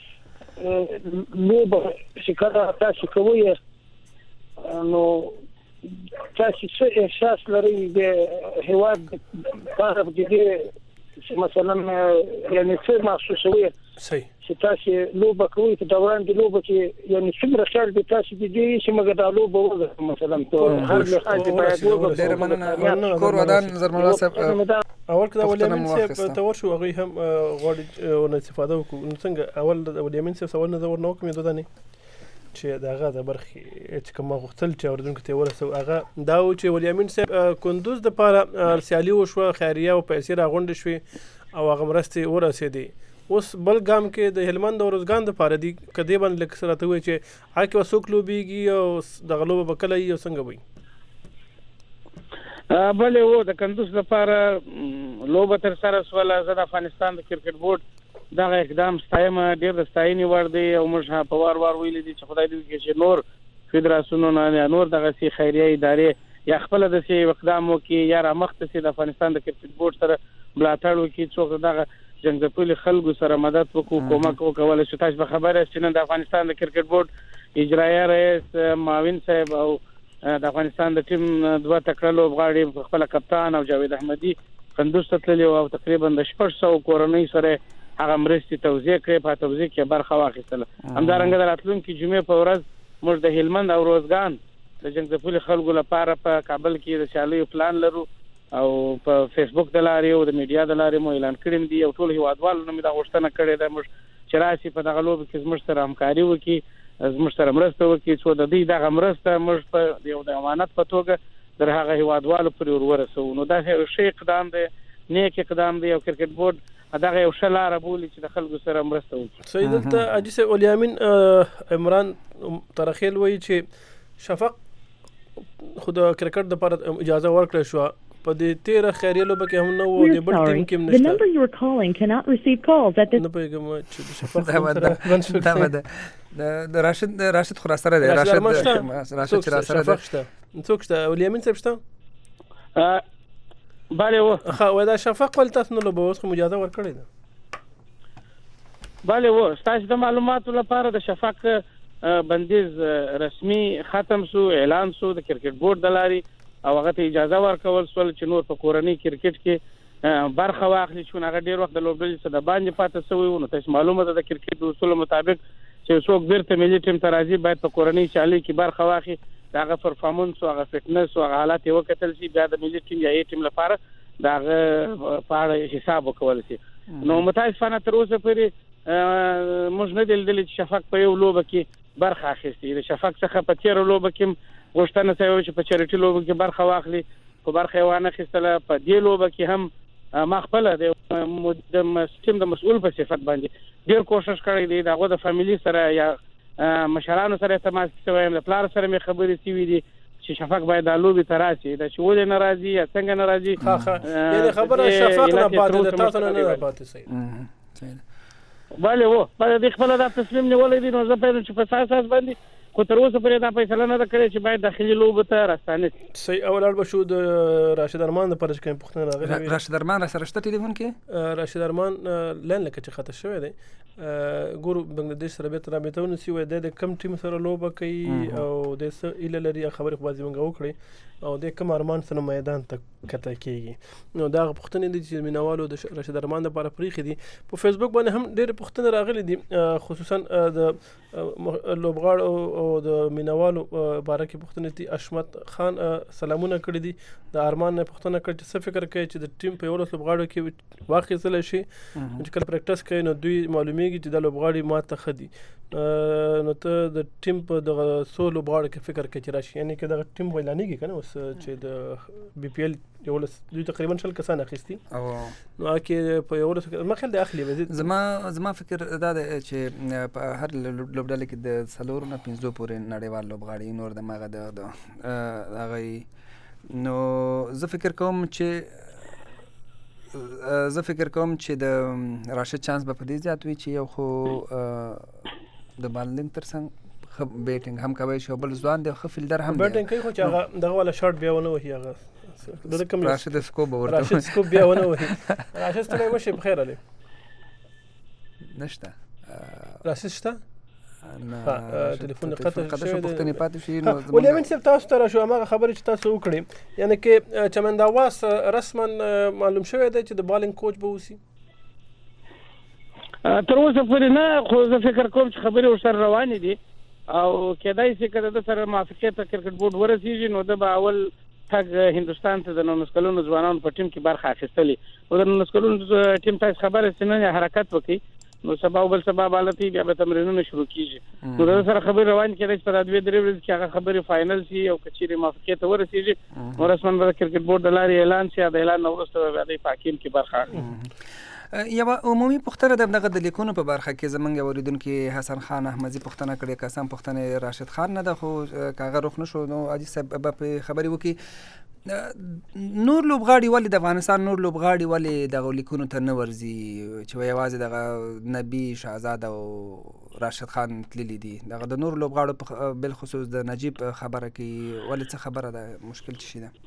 S19: لوبه چې کله تاسو کوی نو تاسو څه احساس لرئ د هیواد طرف دې چې مثلا یعنی څه محسوسوي
S13: صحیح
S19: چې تاسو لوبه کوي په دوران د لوبه کې یعنی څومره خیال دي تاسو دې چې موږ د لوبه وځو مثلا ته هر لحاظ باید لوبه
S12: ډیر مننه کور ودان زرملا صاحب
S13: اول کله ولې من صاحب ته ورشو هغه هم غوړي او استفاده وکړو نو څنګه اول ولې من صاحب سوال نظر نو کوم دودانه چې داغه د برخي چې کوم غوښتل چې اوردونکو ته ورسو هغه دا و چې ولیامین صاحب کندوز د پاره سیالي وشو خیریه او پیسې راغونډ شوې او هغه مرستې ورسېدې اوس بل ګام کې د هلمند او روزګان د پاره دی کدی باندې لکه سره ته وي چې هغه وسوک لوبيږي او د غلوب بکله یو څنګه وي
S16: بله و د کندوز لپاره لوبه تر سره سواله زه د افغانستان د کرکټ بورډ دغه اقدام ستایم ډیر د ستاینې وړ دی او موږ په وار وار ویل دي چې خدای دې وکړي چې نور فدراسیونونه نه نور دغه سي خیریه ادارې یا خپل د سي اقدام وکړي یا را مخته سي د افغانستان د کرکټ بورډ سره ملاتړ وکړي څوک دغه جنگزپلي خلکو سره مدد وکړو کومک وکول چې تاسو به خبره چې نن د افغانستان د کرکټ بورډ اجرایي رئیس معاون صاحب او د افغانستان د ټیم دوه تکړه لوبغاړي خپل کپتان او جاوید احمدي کندوز ته تللی او تقریبا د شپږ سوه کورنۍ سره هغه مرستې توزیع کړې، په توزیع کې برخه واخیستله. همدارنګه د راتلونکي جمعې په ورځ موږ د هلمند او روزګان د جنګ خلکو لپاره په کابل کې د شالیو پلان لرو او په فیسبوک د لارې او د میډیا د لارې مو اعلان کړی دی او ټول هیوادوالو نه مې دا غوښتنه کړې ده موږ چې راشي په دغه لوبه کې زموږ سره همکاري وکړي، زموږ سره مرسته وکړي، څو د دې دغه مرسته موږ په یو د امانت په توګه در هغه هیوادوالو پورې ورسوو. نو دا یو ښه اقدام دی، نیک اقدام دی او کرکټ بورډ دغه یو ښه لاره بولي چې د خلکو سره مرسته وکړي.
S13: صحیح. دلته حاجي صاحب الیامین عمران ترخیل وایي چې شفق خو د کرکټ دپاره اجازه ورکړی شوه، په دې تیره خیریه لوبه کې هم نه و، د بل ټیم کې هم نشته. نه پوهېږم چې د شفق سره
S12: دا به د راشد راشد خو راسره دی، راشد راشد چې راسره دی.
S13: څوک شته؟ الیامین صاحب شته؟
S16: بله و.
S13: ښه وایي دا شفق ولې تاسو نه لوبه اوس خو اجازه ورکړې ده؟
S16: بله و. ستاسو د معلوماتو لپاره د شفق بندیز رسمي ختم سو، اعلان سو د کرکټ بورډ د لارې او هغه ته اجازه ورکول سول چې نور په کورنۍ کرکټ کې برخه واخلي، چې هغه ډیر وخت د لوبډلې څخه د باندې پاتې شوی و. نو تاسو معلومه ده د کرکټ د اصولو مطابق چې څوک بیرته ملي ټیم ته راځي باید په کورنۍ چالي کې برخه واخلي، هغه پرفارمنس او هغه فټنس او هغه حالات یې وکتل شي، بیا د ملي ټیم یا ای ټیم لپاره دا په اړه حساب وکول شي. نو متاسفانه تر اوسه پورې موږ نه دي لیدلي چې شفق په یو لوبه کې برخه اخیستې. د شفق څخه په تیره لوبه کې غوښتنه شوې چې په چریټي لوبه کې برخه واخلي، په برخه یې وانه اخیستله. په دې لوبه کې هم ما خپله د ټیم د مسؤل په صفت باندې ډېر کوشش کړی دی، د هغو د فامیلي سره یا مشرانو سره تماس شوی یم، د پلار سره مې خبرې شوي دي چې شفق باید دا لوبې ته راشي، دا چې ولې نه راځي یا څنګه نه راځي.
S13: یعنې خبره شفق نه پاتې ده، تاسو نه نه پاتې. صحیح.
S16: بله و. بله دې خپله دا تصمیم نیولی دی، نو زه پوهېږم چې په اساس باندې خو تر اوسه پورې دا فیصله نه ده کړې چې باید داخلي لوبو ته راستانه شي.
S13: صحیح. اول اړ به شو د راشد ارمان دپاره چې کومې پوښتنه راغلې وي.
S12: راشد ارمان راسره شته ټلیفون کې؟
S13: راشد ارمان لین لکه چې خطا شوی دی، ګورو بنګلادیش سره بېرته رابطه ونیسي، وایي دی د کوم ټیم سره لوبه کوي او دی څه هیله لري، خبرې خو بعضې موږ وکړې، او دی کوم ارمان سره میدان ته کته کېږي. نو دا هغه پوښتنې دي چې مینوالو د راشد ارمان دپاره پرېښې دي. په فیسبوک باندې هم ډېرې پوښتنې راغلې دي، خصوصا د لوبغاړو او د مینوالو باره کې پوښتنې دي. اشمت خان سلامونه کړي دي، د ارمان نه پوښتنه کړې چې څه فکر کوي چې د ټیم په یولس لوبغاړو کې واخیستلی شي، چې کله پریکټس کوي نو دوی معلومیږي چې دا لوبغاړي ماته ښه دي. نو ته د ټیم په دغه څو لوبغاړو کې فکر کوي چې راشي، یعنې که دغه ټیم اعلانېږي که نه اوس چې د بي پي ایل یولس دوی تقریبا شل کسان اخیستي، نو هغه کې په یولس ما خیال دی اخلي.
S12: زما زما فکر دا دی چې په هر لوبډله کې د څلورو نه پنځو پورې نړیوال لوبغاړي نور د هغه د هغه، نو زه فکر کوم چې زه فکر کوم چې د راشد چانس به په دې زیات وي چې یو خو د بالنګ تر څنګ بیټینګ هم کوي شي، بل ځوان دی ښه فیلډر هم دی،
S13: بیټینګ کوي خو چې هغه دغه والا شاټ بیا ونه وهي، هغه
S12: راشد سکوب ورته
S13: راشد سکوب بیا ونه وهي. راشد ستړی مشي په خیر علي
S12: نشته،
S13: راشد شته ټلیفون قطع
S12: شوی دی.
S13: ولیامین صاحب تاسو ته راشو هماغه خبرې چې تاسو وکړې، یعنې کې چمنداواس رسما معلوم شوی دی چې د بالنګ کوچ به اوسي؟
S16: تر اوسه پورې نه، خو زه فکر کوم چې خبرې ورسره روانې دي او کېدای شي که د ده سره موافقې ته کرکټ بورډ ورسېږي نو ده به اول تګ هندوستان ته د نولس کلونو ځوانانو په ټیم کې برخه اخیستلې، او د نولس کلونو ټیم تاسو خبره چې نن حرکت وکړي نو سبا او بل سبا بالتي بیا به تمرینونه شروع کیږي. نو د سره خبرې روان کېدای چې په دوه درې ورځې کې هغه خبرې فائنل شي او کچېرې موافقې ته ورسېږي نو رسما به کرکټ بورډ د لارې اعلان شي، د اعلان نه وروسته به د حکیم کې برخه اخلي.
S12: یوه عمومي پوښتنه د دغه د لیکونو په برخه کې زموږ یو اورېدونکي حسن خان احمدي پوښتنه کړې، که سم پوښتنې راشد خان نه ده، خو که هغه روغ نه شو نو حاجي صاحب به پرې خبرې وکړي. نور لوبغاړي ولې د افغانستان نور لوبغاړي ولې دغه لیکونو ته نه ورځي چې یوازې دغه نبي شهزاد او راشد خان تللي دي؟ دغه د نور لوبغاړو بالخصوص د نجیب خبره کوي، ولې څه خبره ده، مشکل څه شي ده؟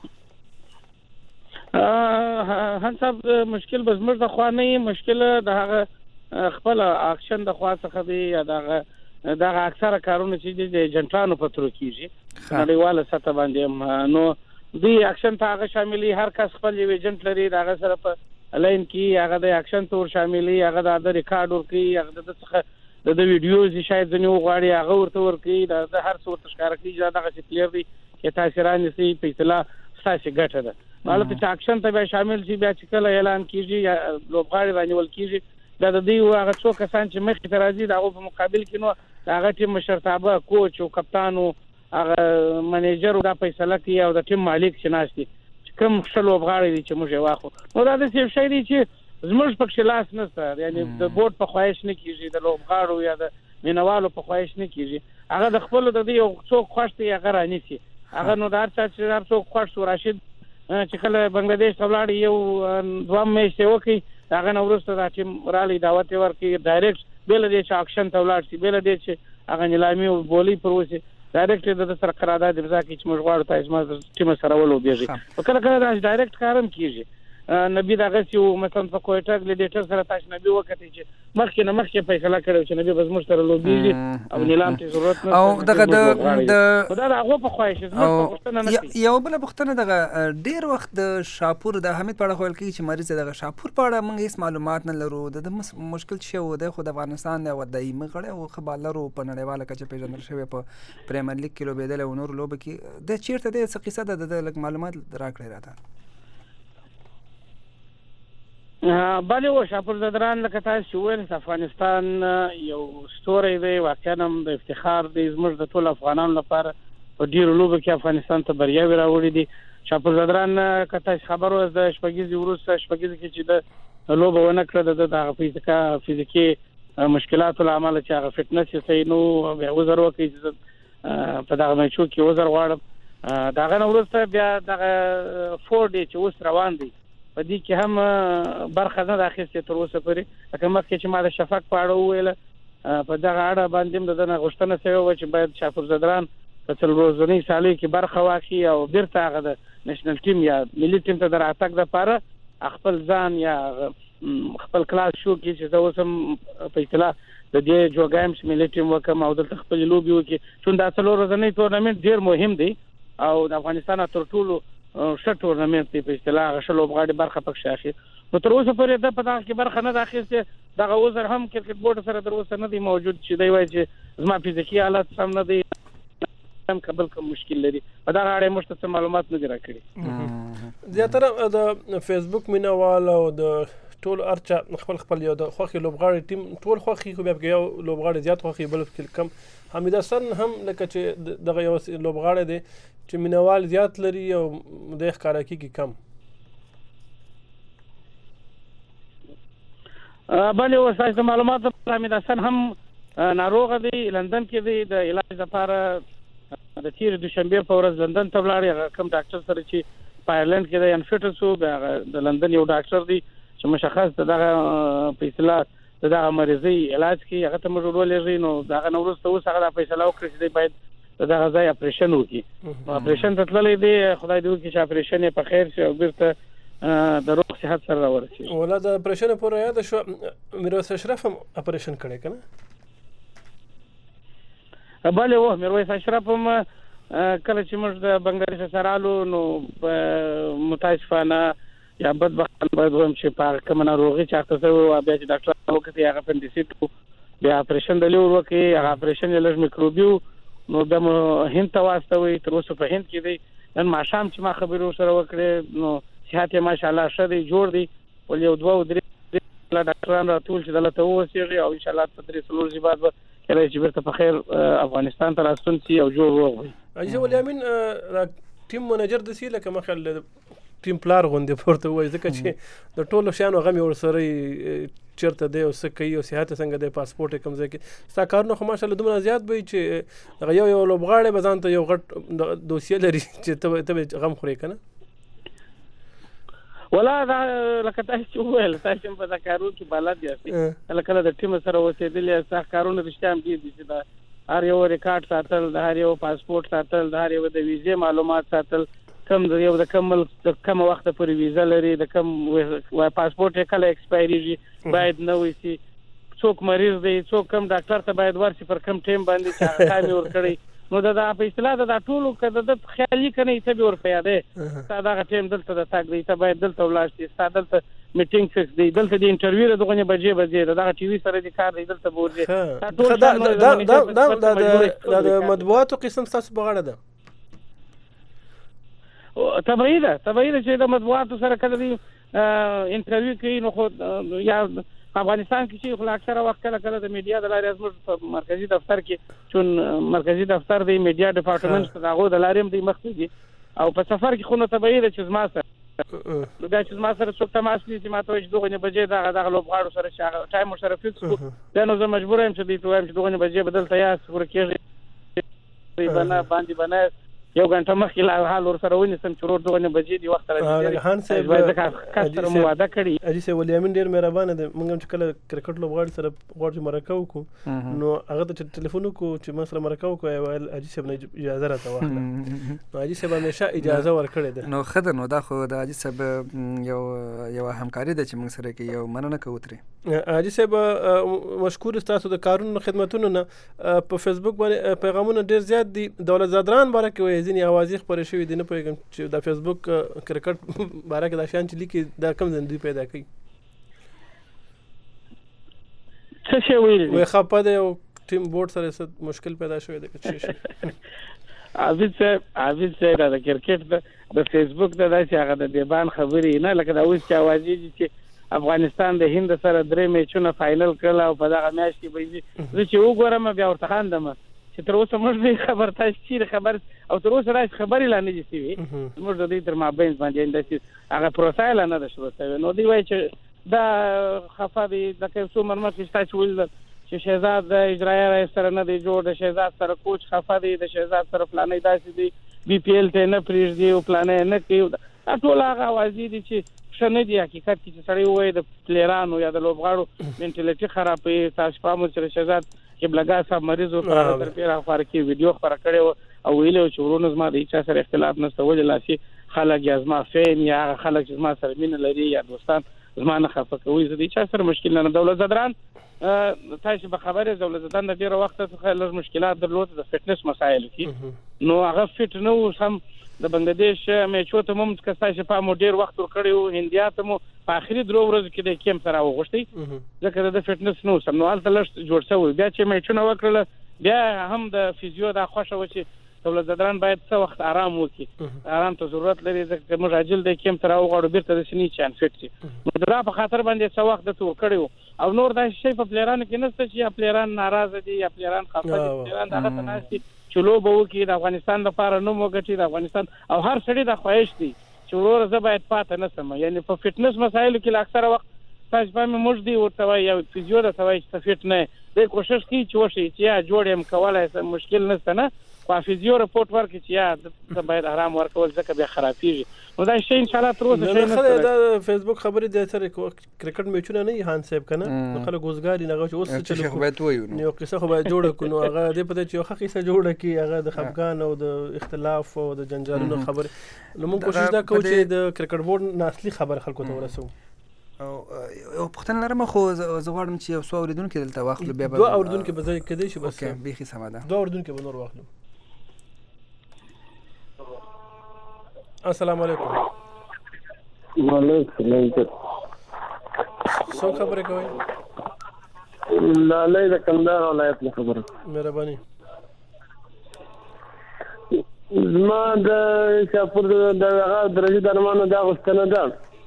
S16: هن صاحب مشکل به زموږ د خوا نه وي، مشکل د هغه خپل اکشن د خوا څخه دی، یا دغه دغه اکثره کارونه چې د ایجنټانو په ترو کېږي نړیواله سطح باندې، نو دوی اکشن ته هغه شاملي، هر کس خپل یو ایجنټ لري، د هغه سره په لاین کې هغه د اکشن تور شاملي هغه د ریکارډ ورکي هغه د څخه د د ویډیوز شاید ځنی وغواړي هغه ورته ورکي د هر څه ورته ښکار کوي چې دغه پلیئر دی چې تاسو رانه سي په اصطلاح ستاسو ګټه ده مالته چې اکشن ته به شامل شي بیا چې کله اعلان کیږي یا لوبغاړي رانیول کیږي دا د دې هغه څو کسان چې مخکې ته راځي دغه په مقابل کې نو هغه ټیم مشرتابه کوچ او کپتان او هغه منیجر دا فیصله کوي او د ټیم مالک چې ناشتي کوم ښه لوبغاړي دي چې موږ یې واخو نو دا د څه شی دی چې زموږ په خلاص نشته یعنی د بورډ په خواهش نه کیږي د لوبغاړو یا د مینوالو په خواهش نه کیږي هغه د خپل د دې یو څوک خوښتي هغه رانیسي هغه نو دار چې هر څوک خوښ راشد چې کله بنگلاديش ته ولاړ یو دوه میاشتې وکي هغه نو ورسته د ټیم رالي دعوت ورکړي ډایرکټ بل دې چې اکشن ته ولاړ شي بل دې چې هغه نیلامي او بولی پروسه ډایرکټ د سره قرارداد د ځکه چې موږ غواړو تاسو ما ټیم سره ولو بیږي کله کله دا ډایرکټ کارم کیږي نبی دا غسیو مثلا په کوټه لیډر سره تاسو نبی وکړي چې مخکې نه مخکې فیصله کړو چې نبی بزمر سره لوبیږي او نیلام ته ضرورت نه
S12: او دغه د
S16: دا هغه په خواهش
S12: زما یو بل بختنه دغه ډیر وخت د شاپور د حمید پاړه خپل کې چې مریض دغه شاپور پاړه موږ هیڅ معلومات نه لرو د مشکل شی و د خود افغانستان د ودایي مغړه او خبالرو په نړیواله کچه پیژندل شوی په پریمیر لیګ کې لوبېدل او نور لوب کې د چیرته د څه قصه د لږ معلومات راکړی راته
S16: بله و شاپور زدران لکه تاسو ویل افغانستان یو ستوری دی واقعا هم د افتخار دی زموږ د ټول افغانانو لپاره په ډیرو لوبو کې افغانستان ته بریاوې راوړي دي شاپور زدران که تاسو خبر وو د شپږیزې وروسته شپږیزې کې چې د لوبه ونه کړه د فزیکا فزیکي مشکلاتو له امله چې هغه فټنس یې صحیح نو بیا وزر وکړي چې په دغه میچو کې وزر غواړم دغه نه وروسته بیا دغه فور ډی چې اوس روان دی په دې کې هم برخه نه راخېستې تر اوسه پورې لکه مخکې چې ما د شفق په اړه وویله په دغه اړه باندې هم د دغه غوښتنه شوې وه چې باید شاپور زدران په څلور ورځنۍ سیالیو کې برخه واخلي او بیرته هغه د نېشنل ټیم یا ملي ټیم ته د راتګ دپاره خپل ځان یا خپل کلاس شو کړي چې زه اوس هم په اصطلاح د دې جوګایم چې ملي ټیم وکړم او دلته خپلې لوبې وکړي چون دا څلور ورځنی تورنمنټ ډېر مهم دی او د افغانستان تر ټولو ښه تورنمنټ دی په اصطلاح هغه ښه لوبغاړي برخه پکې اخلي نو تر اوسه پورې ده په دغه کې برخه نه ده اخیستې دغه عذر هم کرکټ بورډ سره تر اوسه نه دی موجود چې دی وایي چې زما فزیکي حالت سم نه دی هم قبل کوم مشکل لري په دغه اړه موږ ته معلومات نه دي راکړي
S13: زیاتره د فیسبوک مینوال او د ټول ارچا خپل خپل یو د خوخي لوبغاړي ټیم ټول خوخي خو بیا یو لوبغاړي زیات خوخي بل کم حمید حسن هم لکه چې دغه یو لوبغاړي دی چې مینوال زیات لري او د ښکارا کیږي کم
S16: بله وسایل معلومات حمید حسن هم ناروغ دی لندن کې دی د علاج لپاره د تیر دوشنبه په ورځ لندن ته ولاړ کوم ډاکټر سره چې په ایرلند کې د انفیټس وو د لندن یو ډاکټر دی چې مشخص دغه په اصطلاح دغه مریضي علاج کوي هغه ته موږ ورولېږي نو دغه نو وروسته اوس هغه فیصله وکړي چې باید دغه ځای اپریشن وکړي اپریشن ته تللی دی خدای دې وکړي چې اپریشن یې په خیر شي او بیرته د روغ صحت سره راورسېږي
S13: ولا د اپریشن پورې یاد شو میرویس اشرف هم اپریشن کړی که
S16: نه بله و میرویس اشرف هم کله چې موږ د بنګلادیش سره رالو نو متاسفانه یا بدبختانه باید ووایم چې په کومه ناروغي چې هغه ته شوې وه بیا چې ډاکټر وکتې هغه اپنډیسیټ و بیا اپریشن د لیور وکړي هغه اپریشن یې لږ میکروبي و نو بیا مو هند ته واستوئ تر اوسه په هند کې دی نن ماښام چې ما خبرې ورسره وکړې نو صحت یې ماشاءالله ښه دی جوړ دی ول یو دوه درې ډاکټران راټول چې دلته واوسېږي او انشاءالله په درې څلور ورځې بعد به کله چې بیرته په خیر افغانستان ته راستون شي او جوړ روغ وي
S13: عزیز ولیامین ټیم منیجر داسې لکه مخکې ټیم پلار غوندې پورته ووایي ځکه چې د ټولو شیانو غم یې ورسره چیرته دی او څه کوي او صحت یې څنګه دی پاسپورټ یې کوم ځای کې ستا کارونه خو ماشاءالله دومره زیات به وي چې دغه یو یو لوبغاړی به ځان ته یو غټ دوسیه لري چې ته ته به غم خورې که نه
S16: ولا دا لکه تاسو چې وویل تاسو هم په دا کارونو کې بلد یاستئ کله کله د ټیم سره اوسېدلي یاست هغه کارونه رښتیا هم ډېر دي چې د هر یو ریکارډ ساتل د هر یو پاسپورټ ساتل د هر یو د ویزې معلومات ساتل کم د یو د کم ملک د کم وخت پورې ویزه لري د کم پاسپورټ یې کله ایکسپایریږي باید نوی شي څوک مریض دی څوک کم ډاکټر ته باید ورشي پر کم ټیم باندې چې هغه ټایم یې ورکړی نو دا په اصطلاح د ټولو که د خیالي که نه ته به ورته یادې ستا دغه ټیم دلته د تګ دی ته باید دلته ولاړ شي ستا دلته میټینګ فکس دی دلته د انټرویو دغه نه بجې بجې دغه ټي وي سره د کار دی دلته بورځي
S13: دا دا دا د مطبوعاتو قسم تاسو په غاړه ده
S16: طبيعي ده طبيعي ده چې د مطبوعاتو سره کله دی انټرویو کوي نو خو یا افغانستان کې چې خو اکثره وخت کله کله د میډیا د لارې زموږ په مرکزی دفتر کې چون مرکزی دفتر دی میډیا ډپارټمنټ دغه د لارې هم دی مخ دی او په سفر کې خو نو طبيعي ده چې زما سره نو دا چې زما سره څوک تماس نیسي ما ته وایي دغه نه بجې دغه دغه لوبغاړو سره چې هغه ټایم ورسره فکس کړو بیا نو زه مجبور یم چې دوی ته وایم چې دغه نه بجې به دلته یاست ورکېږي بنا باندې بنا یو غنټه مخکې لا حال ورسره ونیسم چې ورور دغه نه بجې دی وخت راځي
S13: خان صاحب
S16: کاستر مو واده کړی
S13: اجي سه ولیامین ډیر مهربانه دی موږ هم چې کله کرکټ لوبغاړي سره غواړو مرکه وکړو نو هغه ته ټلیفون وکړو چې ما سره مرکه وکړو ویل اجي صاحب نه اجازه راته واخله نو اجي صاحب همیشه اجازه ورکړې ده
S12: نو خدای نو دا خو د اجي صاحب یو یو همکاري ده چې موږ سره کې یو مننه کوو ترې
S13: اجي صاحب مشکور تاسو د کارونو خدمتونو نه په فیسبوک باندې پیغامونه ډیر زیات دي دولت زادران باره کې وایي ځینې اوازې خپرې شوي دي نه پوهېږم چې د فیسبوک کرکټ باره کې دا شیان چې لیکي دا کوم ځای دوی پیدا کوي
S16: څه شی ویلي
S13: وایي خفه دی او ټیم بورډ سره څه مشکل پیدا شوی دی که څه شي
S16: عابد صاحب عابد صاحب دا کرکټ د فیسبوک د داسې هغه د دیبان خبرې نه لکه دا اوس چې اوازې دي چې افغانستان د هند سره درې میچونه فائنل کړل او په دغه میاش کې به زه چې وګورم بیا ورته خاندم چې تر اوسه موږ نه خبر تاسو چې خبر او تر اوسه راځي خبرې لا نه دي شوي موږ د دې تر مابین باندې انداسي هغه پروسه لا نه ده شروع شوې نو دی وایي چې دا خفه دي لکه څو مرمه چې تاسو ویل چې شهزاد د اجرایي رئیس سره نه دی جوړ د شهزاد سره کوچ خفه دی د شهزاد سره پلانې داسې دی بي پی ایل ته نه پریږدي او پلانې نه کوي ټول هغه اوازې دي چې نه دی حقیقت کې چې سړی وایي د پلیرانو یا د لوبغاړو منټالیټي خرابوي تاسو پام وکړئ شهزاد چې بلګا صاحب مریض و تر پیرا خبر کې ویډیو خبر کړي او ویلو چې ورونو زما د هیڅ سره اختلاف نشته ولې لاسي خلک یا زما فین یا خلک چې زما سره مين لري یا دوستان زما نه خفه کوي زه د هیڅ سره مشکل نه دولت زدران تاسو به خبره دولت زدان د ډیره وخت څخه لږ مشکلات درلود د فټنس مسایل کې نو هغه فټ نو سم د بنگلاديش میچو ته موږ کسای په مو ډیر وخت ور کړیو هندیا ته مو په اخري درو ورځو کې د کیم سره وغوښتي ځکه د فټنس نو سم نو حالت لږ جوړ شوی بیا چې میچونه وکړل بیا هم د فزیو د خوښه و چې دولت زدران باید څه وخت آرام وکړي آرام ته ضرورت لري ځکه موږ عاجل د کیم سره وغواړو بیرته د سنی چان فټ شي نو دا په خاطر باندې څه وخت د تور کړیو او نور دا شی په پلیرانو کې نشته چې یا پلیران ناراضه دي یا پلیران خفه دي پلیران دغه تناسي چلو به وکړي د افغانستان لپاره نوم وګټي د افغانستان او هر سړي د خواهش دي چې ورور زه باید پاتې نه سم یعنی په فټنس مسایلو کې اکثره وخت تاسو په موږ دی ورته وایي یا فزیو د توای چې فټ نه د کوشش کوي چې وشي چې یا جوړم کولای مشکل نشته نه خو فزیو رپورټ ورکړي چې یا د باید آرام ورکول ځکه بیا خرابېږي نو دا شی ان شاء الله تر اوسه
S13: نه نه دا فیسبوک خبرې د سره کرکټ میچونه نه هان صاحب کنه نو خلک ګوزګاری نه غوښ اوس چې خو باید وایو نو قصه خو باید جوړ کړو هغه دې پته چې خو قصه جوړ کړي هغه د خفقان او د اختلاف او د جنجالونو خبر نو موږ کوشش دا کوو چې د کرکټ بورډ ناسلي خبر خلکو ته ورسو
S12: او یو پختن لرم خو زه غواړم چې یو څو اوریدونکو دلته واخلو بیا
S13: دوه اوریدونکو به ځای کېدای شي بس
S12: بیخي سم ده
S13: دوه اوریدونکو به نور واخلو السلام علیکم
S20: وعلیکم السلام
S13: څو خبرې کوي
S20: لاله د کندهار ولایت نه خبره
S13: مهرباني
S20: زما د شاپور د هغه درجه درمانو دا غوښتنه ده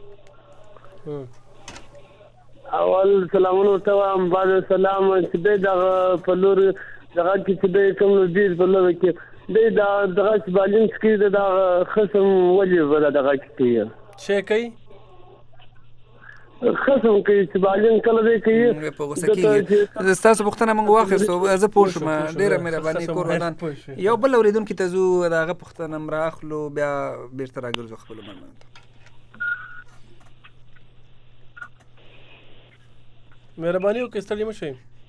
S20: اول سلامونه ورته وایم بعد سلام چې دی دغه په لور دغه کې چې دی کوم دې په لور کې دی دا دغه چې بالینس کې دا خصم ولې ولا دغه کې
S13: شي کوي
S20: خصم کې چې بالین کله دی کوي
S12: په غوسه کې تاسو پوښتنه موږ واخیستو زه پوه شوم ډیره مهرباني کور ودان یو بل اوریدونکو ته زو دغه پوښتنه مراخلو بیا بیرته راګرځو خپل باندې
S13: مهرباني وکړئ ستړي مشئ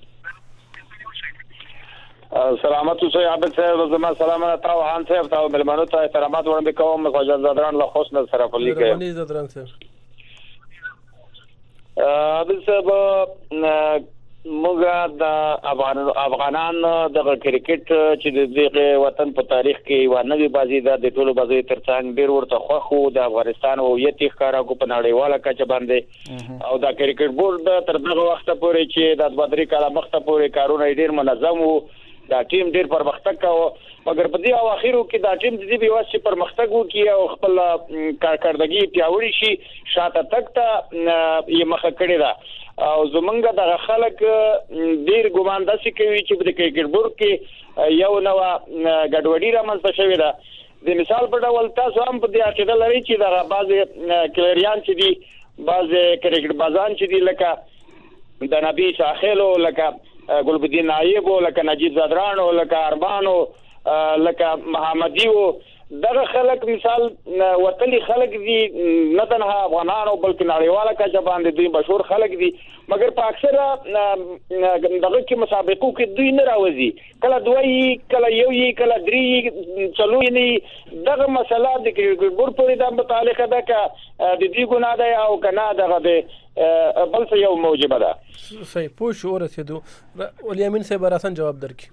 S21: سلامت اوسئ عابد صاحب زما سلامونه تاسو خان صاحب تاسو ملمنو ته احترامات وړاندې کوم خواجه زادران له حسن سره په لیکه
S13: مهرباني زادران صاحب
S21: عابد صاحب موږ د افغان افغانان د کرکټ چې د دغه وطن په تاریخ کې یو نوې بازي ده د ټولو بازي ترڅنګ ډیر ورته خوښ وو د افغانستان هویت ښکارا کو په نړیواله کچه باندې او د کرکټ بورډ تر دغه وخت پورې چې د بدري کاله مخته پورې کارونه ډیر منظم وو دا ټیم ډیر پرمختګ کاوه مګر په دې اواخرو کې دا ټیم د دې بیواسي پرمختګ وکړي او خپل کارکړدګي پیاوړي شي شاته تک ته یې مخه کړې ده او زمونږ د خلک ډیر ګمان داسې کوي چې په کرکټ بورډ کې یو نو ګډوډي رامنځته شوې ده د مثال په ډول تاسو هم په دې عقیده لرئ چې دا بعض کلریان چې دي بعض کرکټ بازان چې دي لکه د نبی ساحلو لکه ګلبدین نایب لکه نجیب زادران لکه اربانو لکه محمدیو دغه خلک مثال وطني خلک دي نه تنها افغانان او بلکې نړیواله کچه باندې دوی مشهور خلک دي مګر په اکثره دغه کې مسابقو کې دوی نه راوځي کله دوی کله یو یې کله درې چلو یې دغه مسله د کرکټ بورډ پورې د متعلقه ده ک د دې ګناه ده او کنه دغه د بل څه یو موجبه ده
S13: صحیح پوه شو ورسېدو ولي امین صاحب راسن جواب درکړي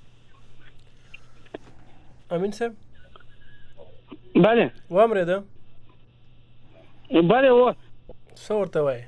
S13: امین صاحب
S16: بله
S13: وامره ده
S16: بله و
S13: څه ورته وایي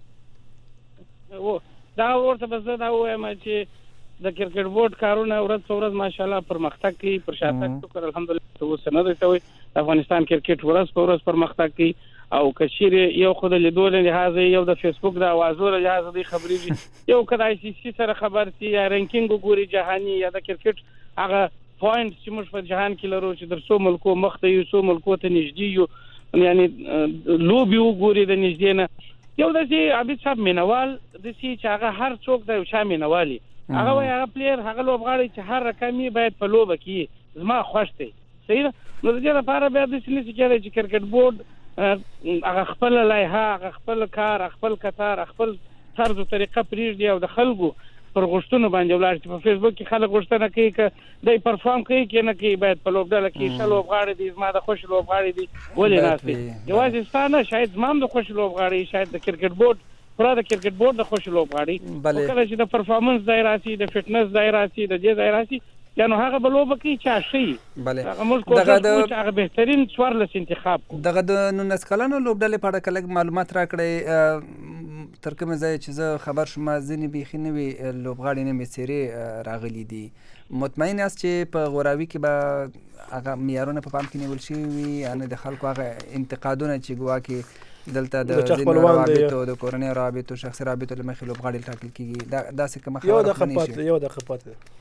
S16: و دا ورته به زه دا ووایم چې د کرکټ بورډ کارونه ورځ په ورځ ماشاءالله پرمختګ کوي پر شاتګ شکر الحمدلله اوس نه دی شوی افغانستان کرکټ ورځ په ورځ پرمختګ کوي او کشیر یو خود لیدول لحاظ یو د فیسبوک د اوازو لحاظ د خبرې یو کدای شي سره خبر سي یا رانکینګ ګوري جهاني یا د کرکټ هغه پوینټ چې موږ په جهان کې لرو چې در څو ملکو مخته یو څو ملکو ته نږدې یو یعنی لوبي وګوري د نږدې نه یو د چې عبید صاحب مینوال د چې چې هغه هر څوک د یو چا مینوالي هغه وایي هغه پلیر هغه لوبغاړي چې هر رقمي باید په لوبه کې زما خوښ دی صحیح نو د دې لپاره بیا د سنې چې چې کرکټ بورډ هغه خپل لایحه هغه خپل کار خپل کتار خپل طرز او طریقه پریږدي او د خلکو پر غوښتنه باندې ولاړ چې په فیسبوک کې خلک غوښتنه کوي چې دای پرفارم کوي کې نه کوي باید په لوبډله کې ښه لوبغاړي دي زما د خوښ لوبغاړي دي ولې ناست دي یوازې ستا نه شاید زما هم د خوښ لوبغاړي شاید د کرکټ بورډ پوره د کرکټ بورډ د خوښ لوبغاړي کله چې د پرفارمنس ځای راسي د فټنس ځای راسي د دې ځای راسي یعنی هغه بلوبه کې چا شي
S12: بله
S16: هغه موږ کوم هغه بهترین څوارلس انتخاب
S12: دغه د نونس کلنو لوبډلې په اړه کله معلومات راکړئ تر کومه ځای چې زه خبر شوم ځینې بیخي نوي لوبغاړي نوې څېرې راغلي دي مطمئن یاست چې په غوراوي کې به هغه معیارونه په پام کې نیول شوي وي یعنې د خلکو هغه انتقادونه چې ګواکې دلته د ځینو روابطو د کورنۍ روابطو شخصي روابطو له مخې لوبغاړي ټاکل کېږي داسې کومه
S13: یو دقیقه پاتې یو دقیقه پاتې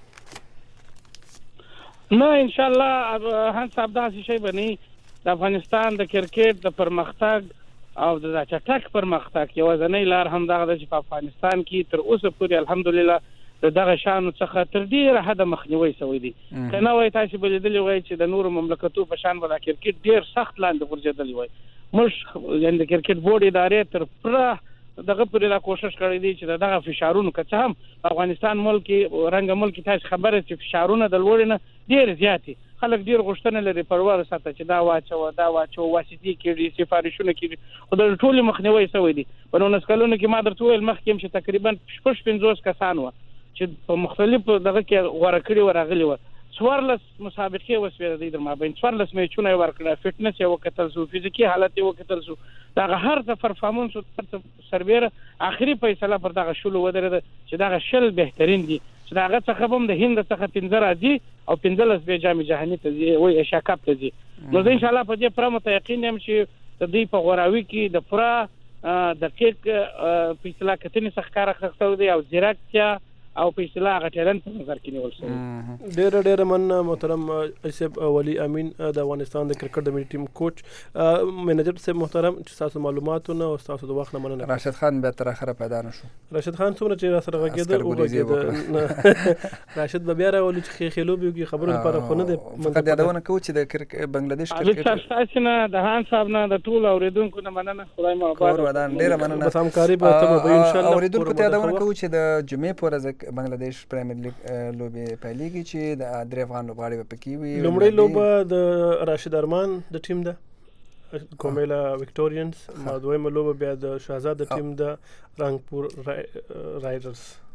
S16: نه ان شاء الله هان صاحب داسې شی به نه د افغانستان د کرکټ د پرمختګ او د چټک پرمختګ یوازینۍ لار هم دغه ده چې په افغانستان کې تر اوسه پورې الحمدلله د دغه شانو څخه تر ډېره حده مخنیوی شوی دی که نه وای تاسې به لیدلي وای چې د نورو مملکتو په شان به دا کرکټ ډېر سخت لاندې غورځېدلی وای موږ یعنې د کرکټ بورډ ادارې تر پوره دغه پورې دا کوشش کړی دی چې دغه فشارونو که څه هم افغانستان ملک رنګ ملک تاسې خبره چې فشارونه د لوړې نه ډېر زیات دي خلک ډیر غوښتنه لري پرواز ساته چې دا واچو دا واچو واسطي کې سفارښونه کې خو د ټولو مخنیوي شوی دی په نونس کلونو کې ما درته ویل مخکې چې تقریبا شپږ پنځوس کسان وو چې په مختلفو دغه کې غوره کړي و راغلي وو څوارلس مسابقې وسوې د دې در مابین څوارلس میچونه یې ورکړه فټنس یې وکتل شو فزیکي حالت یې وکتل شو دغه هر څه پرفارمنس او سربیره آخري فیصله پر دغه شلو ودرېده چې دغه شل بهترین دي چې دغه څخه هم د هند څخه پنځه راځي او پنځلس به جام جهاني ته ځي وایي ایشیا کپ ته ځي نو زه انشاءالله په دې پوره متیقن یم چې د دوی په غوراوي کې د پوره دقیق فیصله کتنې څخه کار اخیستل دی او ځیرکتیا او په اصطلاح هغه ټیلنټ په نظر کې نیول شوی
S13: ډېره ډېره مننه محترم صاحب ولي امین د افغانستان د کرکټ د ملي ټیم کوچ منیجر صاحب محترم چې تاسو معلوماتونه او تاسو د وخت نه مننه
S12: راشد خان بیا تر اخره پیدا نه شو
S13: راشد خان څومره چې را سره غږېده او غږېده راشد به بیا راولي چې خې خېلو به خبرو لپاره خو نه دی
S12: فقط یادونه کوو چې د کرکټ بنگلاديش
S16: کرکټ تاسو نه د هان صاحب نه د ټول اوریدونکو نه مننه خدای مو آباد
S12: ډېره مننه
S13: بس همکاري به ته به ان شاء الله
S12: اوریدونکو ته یادونه کوو چې د جمعې په ورځ بنگلاديش پریمیر لیګ لوبې پیلېږي چې د درې افغان لوبغاړي به پکې وي
S13: لومړۍ لوبه د راشد ارمان د ټیم ده کومیلا وکټورینز ما دویمه لوبه بیا د شهزاد د ټیم ده رنګپور رایډرز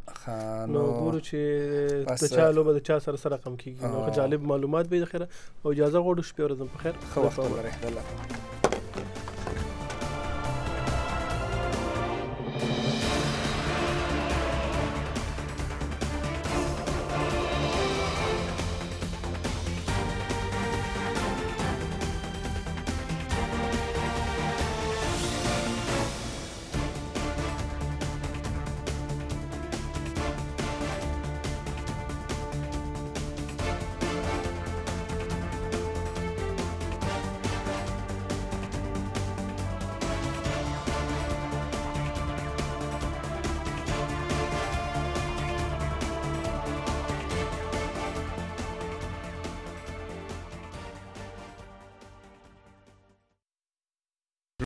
S13: نو ګورو چې د چا لوبه د چا سره سره رقم کیږي نو جالب معلومات به د خیره او اجازه غواړو شپه ورځم په خیر
S12: خو وخت ولرئ